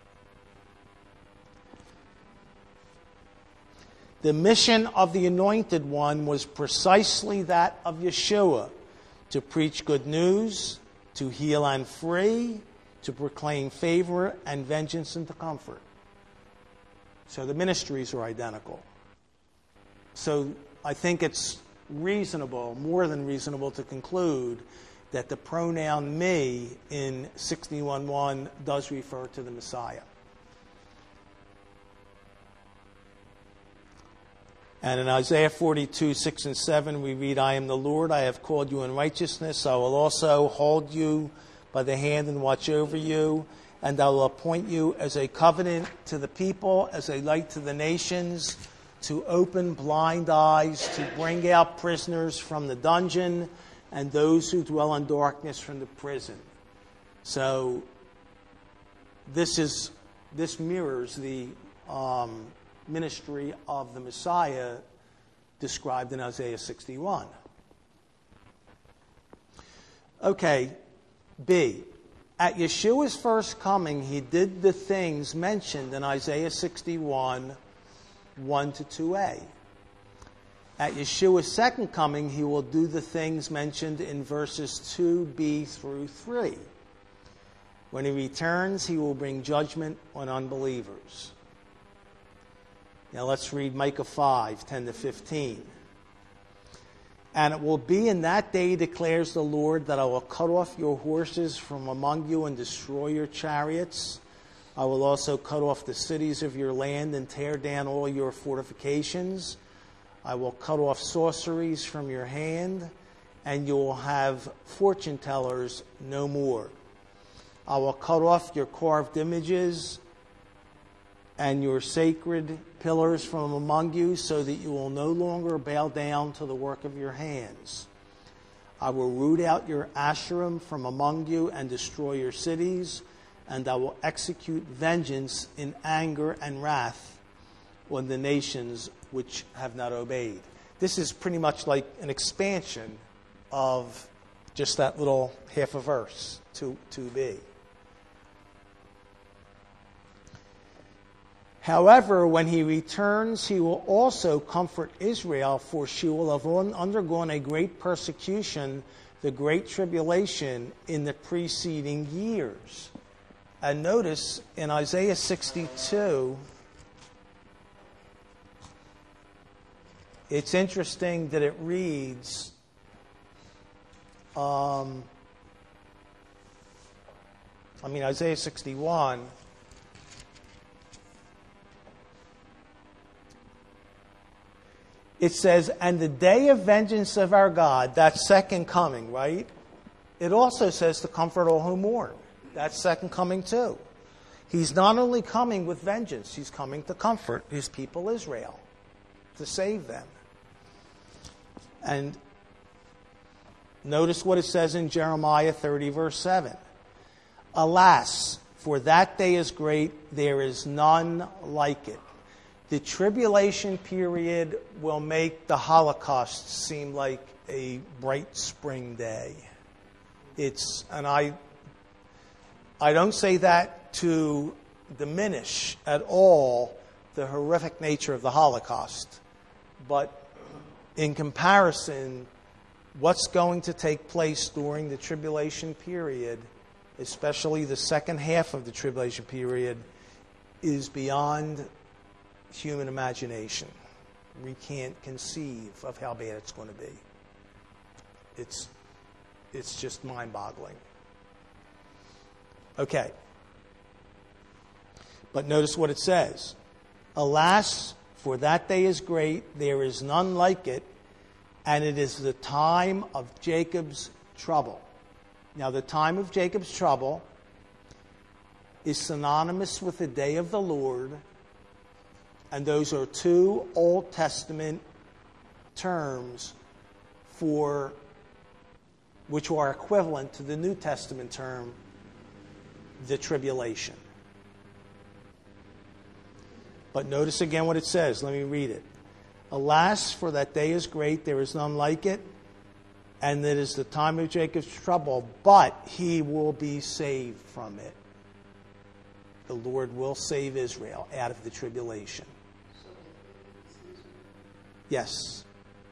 The mission of the Anointed One was precisely that of Yeshua, to preach good news, to heal and free, to proclaim favor and vengeance and to comfort. So the ministries are identical. So I think it's reasonable, more than reasonable, to conclude that the pronoun me in sixty-one one does refer to the Messiah. And in Isaiah forty-two, six and seven, we read, I am the Lord, I have called you in righteousness. I will also hold you by the hand and watch over you. And I will appoint you as a covenant to the people, as a light to the nations, to open blind eyes, to bring out prisoners from the dungeon, and those who dwell in darkness from the prison. So this is this mirrors the um, ministry of the Messiah described in Isaiah sixty-one. Okay, B. At Yeshua's first coming, he did the things mentioned in Isaiah sixty-one, one to two a. At Yeshua's second coming, he will do the things mentioned in verses two b through three. When he returns, he will bring judgment on unbelievers. Now let's read Micah five, ten to fifteen. And it will be in that day, declares the Lord, that I will cut off your horses from among you and destroy your chariots. I will also cut off the cities of your land and tear down all your fortifications. I will cut off sorceries from your hand, and you will have fortune tellers no more. I will cut off your carved images and your sacred pillars from among you, so that you will no longer bow down to the work of your hands. I will root out your Asherim from among you and destroy your cities, and I will execute vengeance in anger and wrath on the nations which have not obeyed. This is pretty much like an expansion of just that little half a verse, two b. However, when he returns, he will also comfort Israel, for she will have undergone a great persecution, the great tribulation, in the preceding years. And notice in Isaiah sixty-two, it's interesting that it reads, um, I mean, Isaiah sixty-one, it says, and the day of vengeance of our God, that's second coming, right? It also says to comfort all who mourn. That's second coming too. He's not only coming with vengeance, he's coming to comfort his people Israel, to save them. And notice what it says in Jeremiah thirty, verse seven. Alas, for that day is great, there is none like it. The tribulation period will make the Holocaust seem like a bright spring day. It's, and I, I don't say that to diminish at all the horrific nature of the Holocaust, but in comparison, what's going to take place during the tribulation period, especially the second half of the tribulation period, is beyond human imagination. We can't conceive of how bad it's going to be. It's, it's just mind-boggling. Okay. But notice what it says. Alas, for that day is great, there is none like it, and it is the time of Jacob's trouble. Now, the time of Jacob's trouble is synonymous with the day of the Lord, and those are two Old Testament terms for which are equivalent to the New Testament term, the tribulation. But notice again what it says. Let me read it. Alas, for that day is great, there is none like it, and it is the time of Jacob's trouble, but he will be saved from it. The Lord will save Israel out of the tribulation. Yes.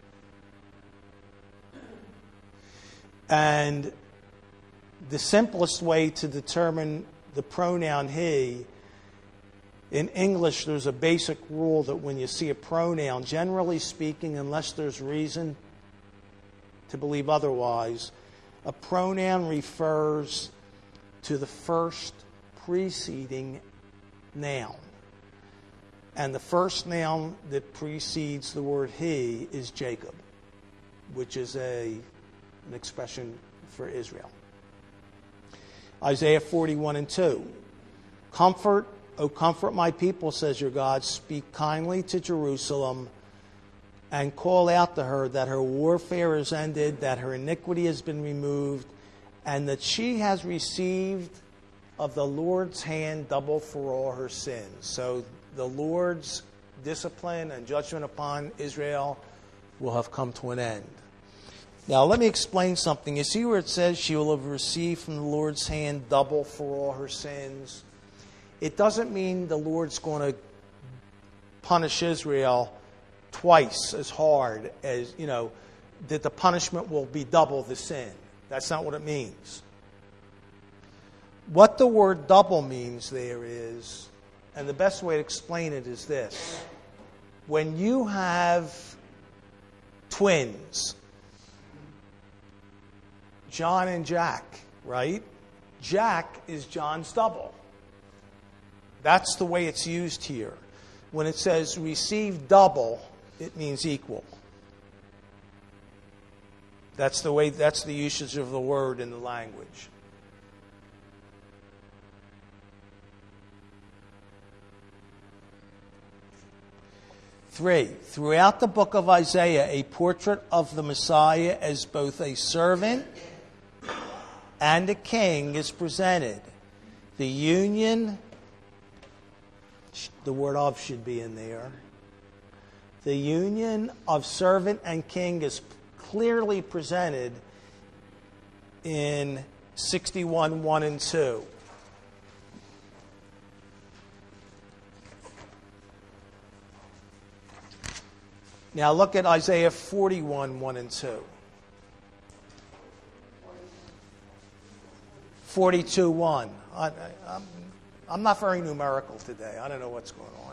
And the simplest way to determine the pronoun he, in English, there's a basic rule that when you see a pronoun, generally speaking, unless there's reason to believe otherwise, a pronoun refers to the first preceding noun. And the first noun that precedes the word he is Jacob, which is a, an expression for Israel. Isaiah forty-one and two. Comfort, O comfort my people, says your God. Speak kindly to Jerusalem and call out to her that her warfare is ended, that her iniquity has been removed, and that she has received of the Lord's hand double for all her sins. So the Lord's discipline and judgment upon Israel will have come to an end. Now, let me explain something. You see where it says she will have received from the Lord's hand double for all her sins? It doesn't mean the Lord's going to punish Israel twice as hard as, you know, that the punishment will be double the sin. That's not what it means. What the word double means there is, and the best way to explain it is this. When you have twins, John and Jack, right? Jack is John's double. That's the way it's used here. When it says receive double, it means equal. That's the way, that's the usage of the word in the language. Three, throughout the book of Isaiah, a portrait of the Messiah as both a servant and a king is presented. The union, the word of should be in there. The union of servant and king is clearly presented in sixty-one, one and two. Now look at Isaiah forty-one, one and two. forty-two, one. I, I, I'm, I'm not very numerical today. I don't know what's going on.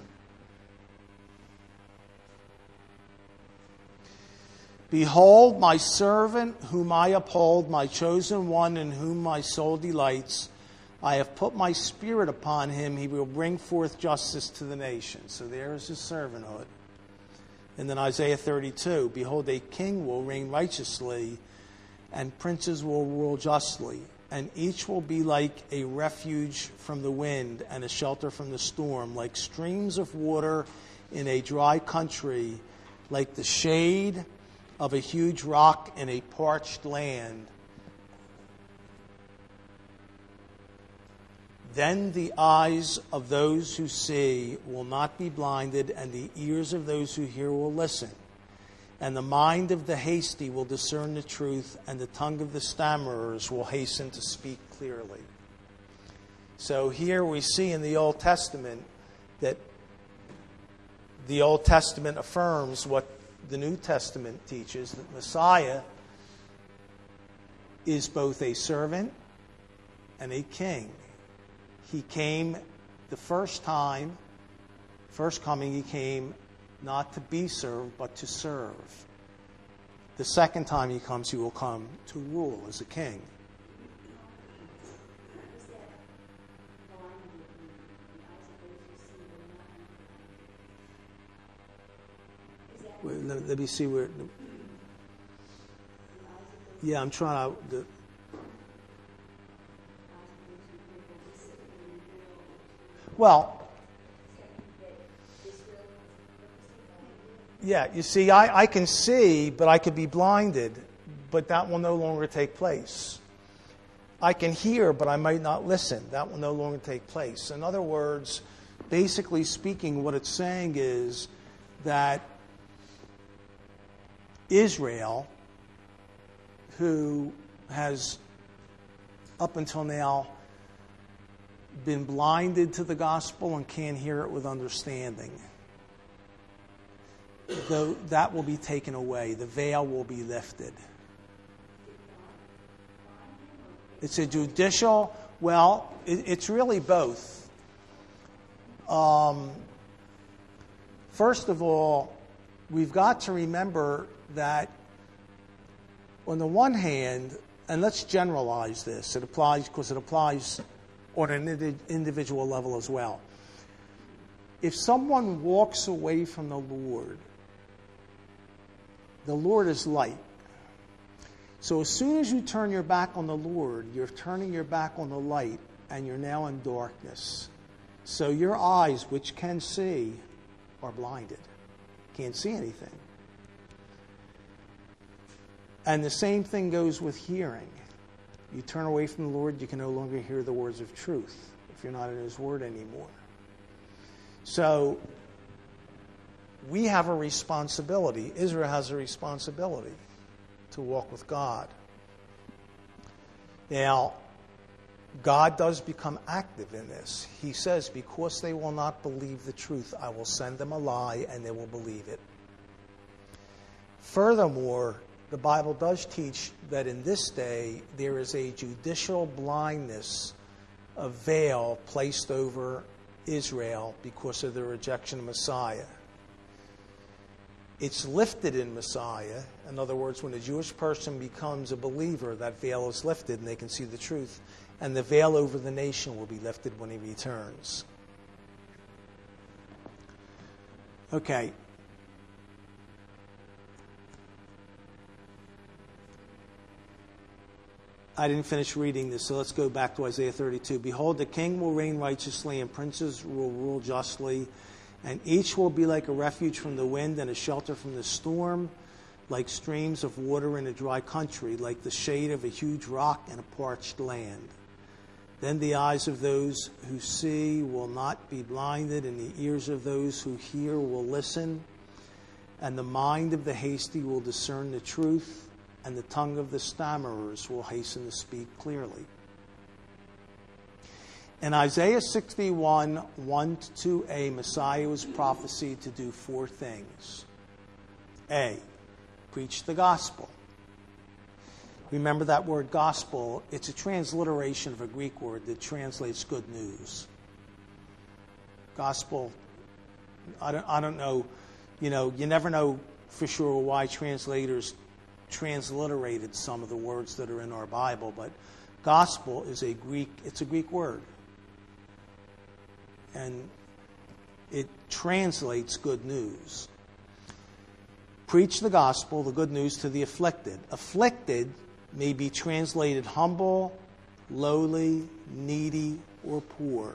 Behold, my servant whom I uphold, my chosen one in whom my soul delights. I have put my spirit upon him. He will bring forth justice to the nations. So there is his servanthood. And then Isaiah thirty-two, behold, a king will reign righteously, and princes will rule justly. And each will be like a refuge from the wind and a shelter from the storm, like streams of water in a dry country, like the shade of a huge rock in a parched land. Then the eyes of those who see will not be blinded, and the ears of those who hear will listen. And the mind of the hasty will discern the truth, and the tongue of the stammerers will hasten to speak clearly. So here we see in the Old Testament that the Old Testament affirms what the New Testament teaches, that Messiah is both a servant and a king. He came the first time, first coming, he came not to be served, but to serve. The second time he comes, he will come to rule as a king. Wait, let, let me see where. Yeah, I'm trying to. The, well, yeah, you see, I, I can see, but I could be blinded, but that will no longer take place. I can hear, but I might not listen. That will no longer take place. In other words, basically speaking, what it's saying is that Israel, who has up until now been blinded to the gospel and can't hear it with understanding, though that will be taken away. The veil will be lifted. It's a judicial, well, it, it's really both. Um, first of all, we've got to remember that on the one hand, and let's generalize this, it applies because it applies on an individual level as well. If someone walks away from the Lord, the Lord is light. So as soon as you turn your back on the Lord, you're turning your back on the light, and you're now in darkness. So your eyes, which can see, are blinded. Can't see anything. And the same thing goes with hearing. You turn away from the Lord, you can no longer hear the words of truth if you're not in His Word anymore. So we have a responsibility. Israel has a responsibility to walk with God. Now, God does become active in this. He says, because they will not believe the truth, I will send them a lie and they will believe it. Furthermore, the Bible does teach that in this day there is a judicial blindness, a veil placed over Israel because of the rejection of Messiah. It's lifted in Messiah. In other words, when a Jewish person becomes a believer, that veil is lifted and they can see the truth. And the veil over the nation will be lifted when He returns. Okay. I didn't finish reading this, so let's go back to Isaiah thirty-two. Behold, the king will reign righteously, and princes will rule justly, and each will be like a refuge from the wind and a shelter from the storm, like streams of water in a dry country, like the shade of a huge rock in a parched land. Then the eyes of those who see will not be blinded, and the ears of those who hear will listen, and the mind of the hasty will discern the truth, and the tongue of the stammerers will hasten to speak clearly. In Isaiah sixty-one, one to two a, Messiah was prophesied to do four things. A, preach the gospel. Remember that word gospel, it's a transliteration of a Greek word that translates good news. Gospel, I don't, I don't know, you know, you never know for sure why translators transliterated some of the words that are in our Bible, but gospel is a Greek, it's a Greek word. And it translates good news. Preach the gospel, the good news to the afflicted. Afflicted may be translated humble, lowly, needy, or poor.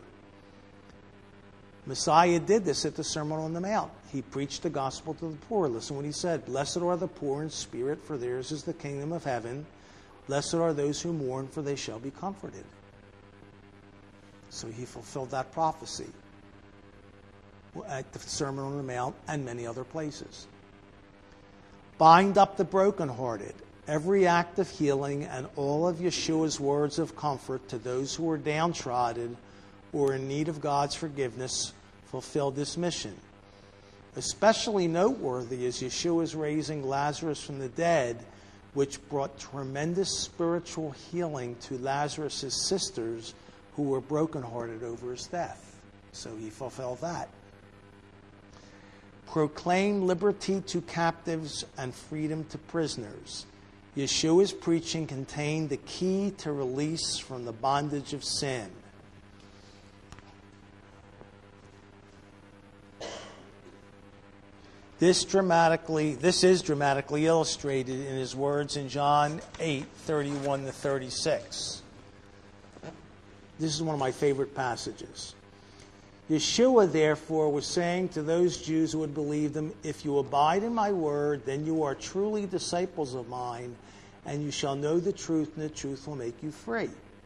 Messiah did this at the Sermon on the Mount. He preached the gospel to the poor. Listen what he said. Blessed are the poor in spirit, for theirs is the kingdom of heaven. Blessed are those who mourn, for they shall be comforted. So he fulfilled that prophecy at the Sermon on the Mount and many other places. Bind up the brokenhearted. Every act of healing and all of Yeshua's words of comfort to those who are downtrodden or in need of God's forgiveness fulfilled this mission. Especially noteworthy is Yeshua's raising Lazarus from the dead, which brought tremendous spiritual healing to Lazarus' sisters who were brokenhearted over his death. So he fulfilled that. Proclaim liberty to captives and freedom to prisoners. Yeshua's preaching contained the key to release from the bondage of sin. This dramatically, this is dramatically illustrated in his words in John eight, thirty-one to thirty-six. This is one of my favorite passages. Yeshua, therefore, was saying to those Jews who would believe him, if you abide in my word, then you are truly disciples of mine, and you shall know the truth, and the truth will make you free.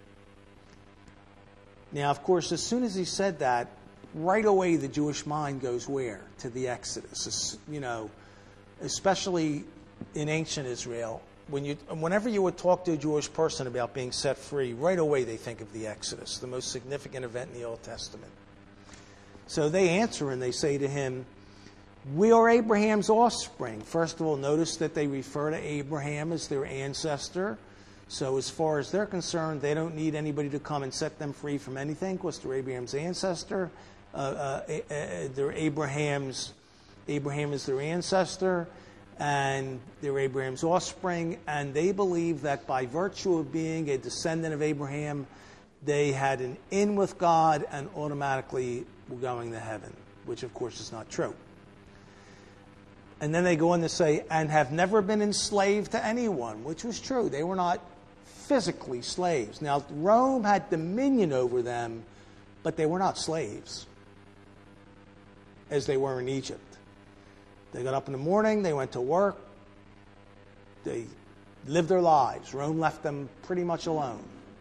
Now, of course, as soon as he said that, right away the Jewish mind goes where? To the Exodus. You know, especially in ancient Israel. When you, whenever you would talk to a Jewish person about being set free, right away they think of the Exodus, the most significant event in the Old Testament. So they answer and they say to him, we are Abraham's offspring. First of all, notice that they refer to Abraham as their ancestor. So as far as they're concerned, they don't need anybody to come and set them free from anything because they're Abraham's ancestor. Uh, uh, uh, they're Abraham's, Abraham is their ancestor, and they're Abraham's offspring. And they believe that by virtue of being a descendant of Abraham, they had an in with God and automatically were going to heaven, which of course is not true. And then they go on to say, and have never been enslaved to anyone, which was true. They were not physically slaves. Now, Rome had dominion over them, but they were not slaves, as they were in Egypt. They got up in the morning, they went to work, they lived their lives. Rome left them pretty much alone.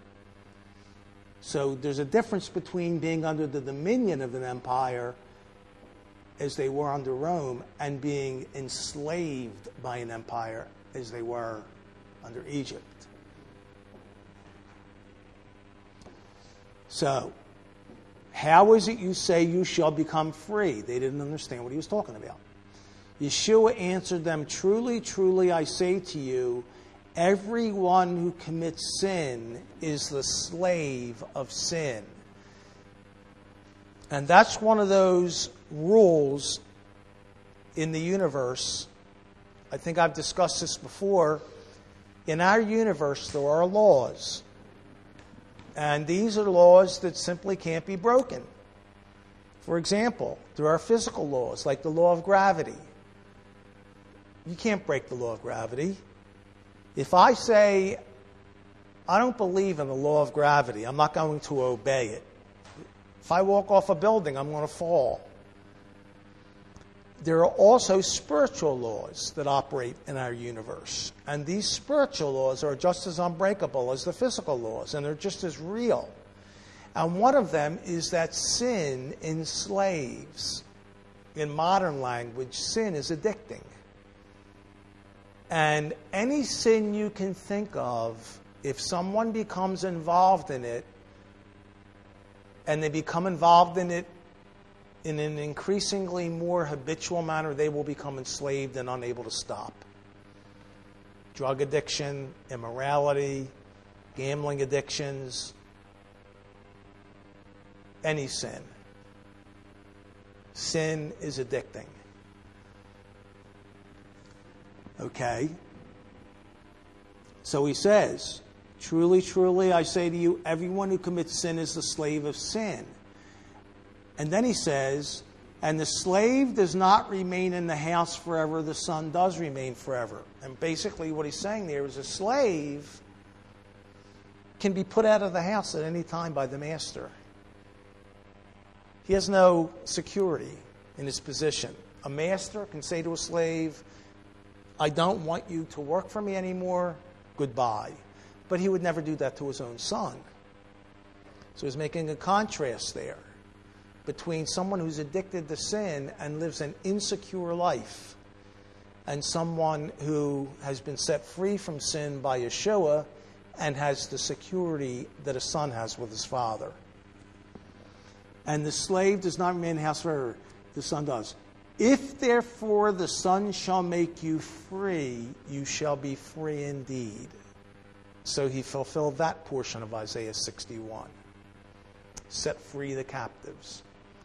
So there's a difference between being under the dominion of an empire, as they were under Rome, and being enslaved by an empire, as they were under Egypt. So, how is it you say you shall become free? They didn't understand what he was talking about. Yeshua answered them, truly, truly, I say to you, everyone who commits sin is the slave of sin. And that's one of those rules in the universe. I think I've discussed this before. In our universe, there are laws. And these are laws that simply can't be broken. For example, there are physical laws, like the law of gravity. You can't break the law of gravity. If I say, I don't believe in the law of gravity, I'm not going to obey it. If I walk off a building, I'm going to fall. There are also spiritual laws that operate in our universe. And these spiritual laws are just as unbreakable as the physical laws, and they're just as real. And one of them is that sin enslaves. In modern language, sin is addicting. And any sin you can think of, if someone becomes involved in it, and they become involved in it in an increasingly more habitual manner, they will become enslaved and unable to stop. Drug addiction, immorality, gambling addictions, any sin. Sin is addicting. Okay? So he says, truly, truly, I say to you, everyone who commits sin is the slave of sin. And then he says, and the slave does not remain in the house forever, the son does remain forever. And basically what he's saying there is a slave can be put out of the house at any time by the master. He has no security in his position. A master can say to a slave, I don't want you to work for me anymore, goodbye. But he would never do that to his own son. So he's making a contrast there between someone who's addicted to sin and lives an insecure life and someone who has been set free from sin by Yeshua and has the security that a son has with his father. And the slave does not remain in the house forever. The son does. If therefore the Son shall make you free, you shall be free indeed. So he fulfilled that portion of Isaiah sixty-one. Set free the captives.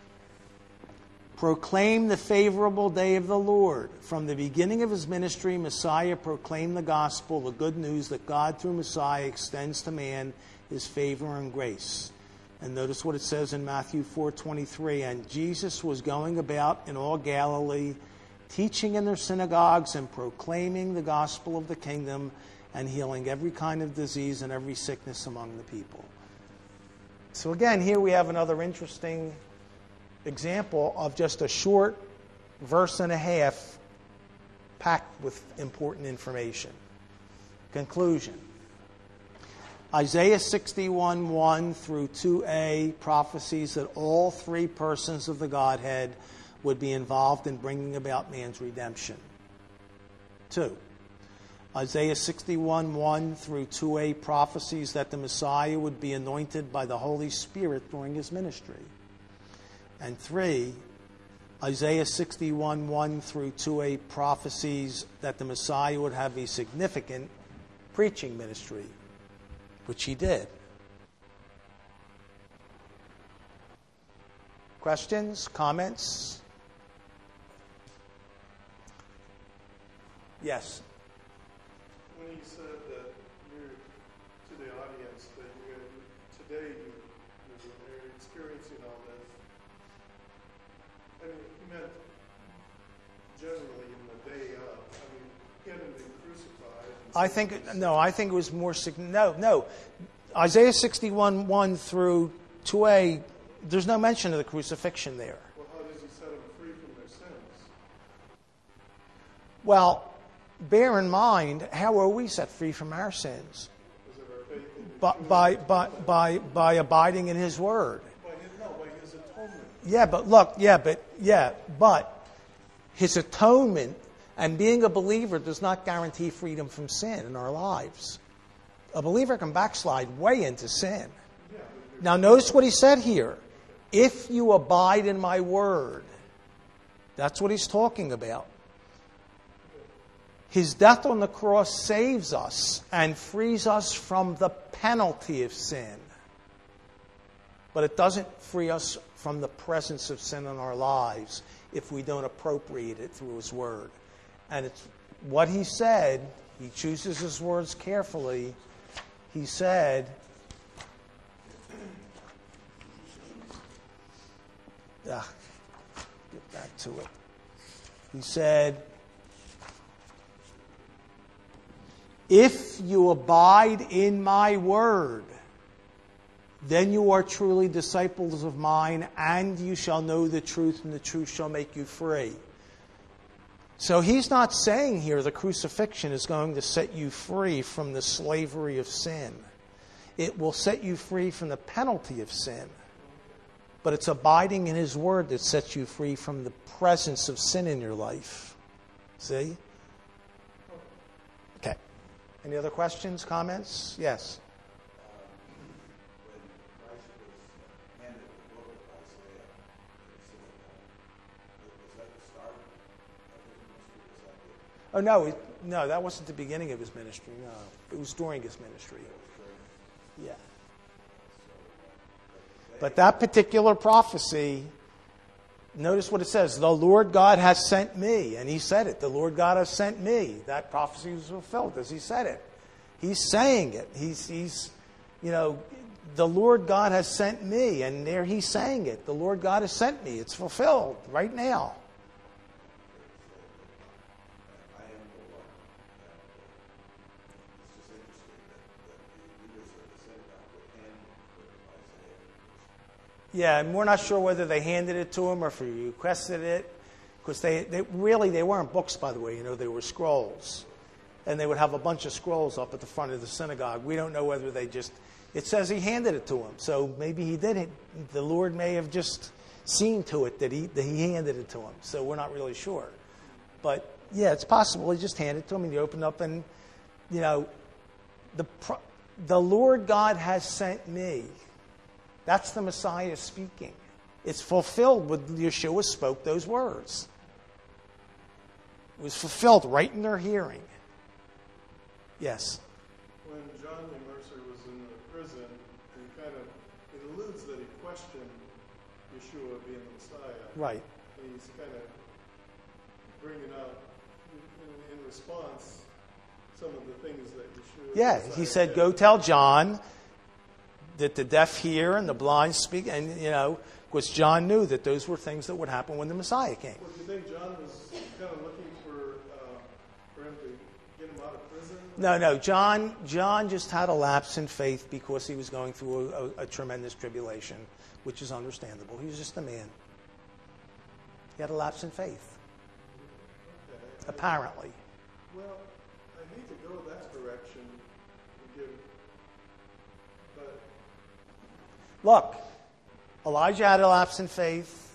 Proclaim the favorable day of the Lord. From the beginning of his ministry, Messiah proclaimed the gospel, the good news that God through Messiah extends to man his favor and grace. And notice what it says in Matthew four twenty-three. And Jesus was going about in all Galilee, teaching in their synagogues and proclaiming the gospel of the kingdom and healing every kind of disease and every sickness among the people. So again, here we have another interesting example of just a short verse and a half packed with important information. Conclusion. Isaiah sixty-one one through two a prophecies that all three persons of the Godhead would be involved in bringing about man's redemption. Two, Isaiah sixty-one one through two a prophecies that the Messiah would be anointed by the Holy Spirit during his ministry. And three, Isaiah sixty-one one through two a prophecies that the Messiah would have a significant preaching ministry, which he did. Questions? Comments? Yes. When you said that you're to the audience that you're today you, you're experiencing all this, I mean, he meant generally in the day of. I mean, he hadn't been crucified. I think no. I think it was more significant. No, no. Isaiah sixty-one one through two a. There's no mention of the crucifixion there. Well, how does he set them free from their sins? Well, bear in mind, how are we set free from our sins? Is it our faith in By by by by, by abiding in His Word. By his, no, by his atonement. Yeah, but look, yeah, but yeah, but His atonement and being a believer does not guarantee freedom from sin in our lives. A believer can backslide way into sin. Now notice what he said here. If you abide in my word. That's what he's talking about. His death on the cross saves us and frees us from the penalty of sin. But it doesn't free us from the presence of sin in our lives if we don't appropriate it through his word. And it's what he said. He chooses his words carefully. He said, ah, get back to it. He said, if you abide in my word, then you are truly disciples of mine, and you shall know the truth, and the truth shall make you free. So he's not saying here the crucifixion is going to set you free from the slavery of sin. It will set you free from the penalty of sin. But it's abiding in his word that sets you free from the presence of sin in your life. See? Okay. Any other questions, comments? Yes. Oh, no, it, no, that wasn't the beginning of his ministry. No, it was during his ministry. Yeah. But that particular prophecy, notice what it says. The Lord God has sent me. And he said it. The Lord God has sent me. That prophecy was fulfilled as he said it. He's saying it. He's, he's, you know, the Lord God has sent me. And there he's saying it. The Lord God has sent me. It's fulfilled right now. Yeah, and we're not sure whether they handed it to him or if he requested it, because they, they really they weren't books, by the way. You know, they were scrolls, and they would have a bunch of scrolls up at the front of the synagogue. We don't know whether they just It says he handed it to him. So maybe he did it. The Lord may have just seen to it that he, that he handed it to him. So we're not really sure. But, yeah, it's possible he just handed it to him and he opened up and, you know, the the Lord God has sent me. That's the Messiah speaking. It's fulfilled when Yeshua spoke those words. It was fulfilled right in their hearing. Yes? When John the Immerser was in the prison, he kind of, it alludes that he questioned Yeshua being the Messiah. Right. And he's kind of bringing up, in, in response, some of the things that Yeshua... Yeah, he said, did. Go tell John that the deaf hear and the blind speak. And, you know, because John knew that those were things that would happen when the Messiah came. Well, do you think John was kind of looking for, uh, for him to get him out of prison? No, no. John John just had a lapse in faith because he was going through a, a, a tremendous tribulation, which is understandable. He was just a man. He had a lapse in faith, Okay. apparently. Well, I hate to go that direction, to give, but Look, Elijah had a lapse in faith.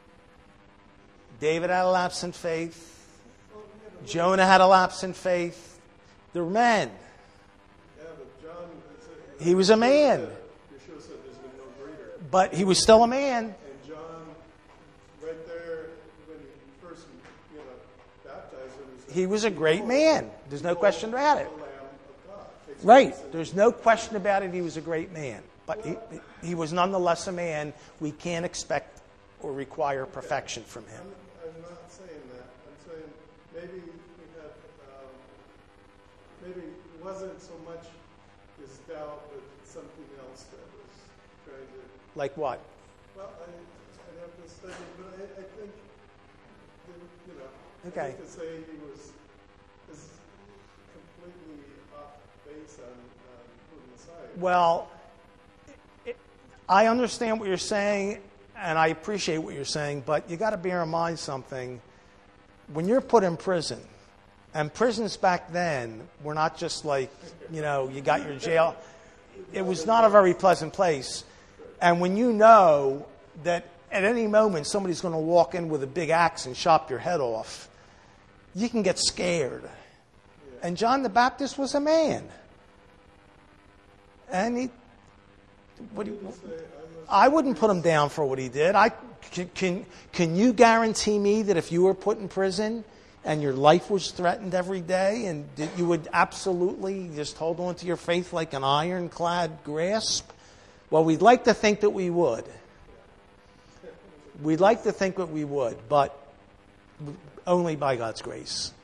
David had a lapse in faith. well, yeah, but Jonah had a lapse in faith. They're men. yeah, but John, it's a, He was a man. Yeshua said there's been no greater. But he was still a man. And John, right there, when he first, you know, baptized him, he said, He was a great man. There's no question about it. "The Lamb of God." Takes Right. place in- There's no question about it. He was a great man. But he, he was nonetheless a man. We can't expect or require perfection from him. I'm, I'm not saying that. I'm saying maybe we had, um, maybe it wasn't so much his doubt, but something else that was trying to. Like what? Well, I, I'd have to study, but I, I think, that, you know, Okay. I think to say he was is completely off base on, on who the Messiah. Well, it, I understand what you're saying, and I appreciate what you're saying, but you got to bear in mind something. When you're put in prison, and prisons back then were not just like, you know, you got your jail. It was not a very pleasant place. And when you know that at any moment somebody's going to walk in with a big axe and chop your head off, you can get scared. And John the Baptist was a man. And he, what do you, I wouldn't put him down for what he did. I, can, can, can you guarantee me that if you were put in prison and your life was threatened every day and that you would absolutely just hold on to your faith like an ironclad grasp? Well, we'd like to think that we would. We'd like to think that we would, but only by God's grace.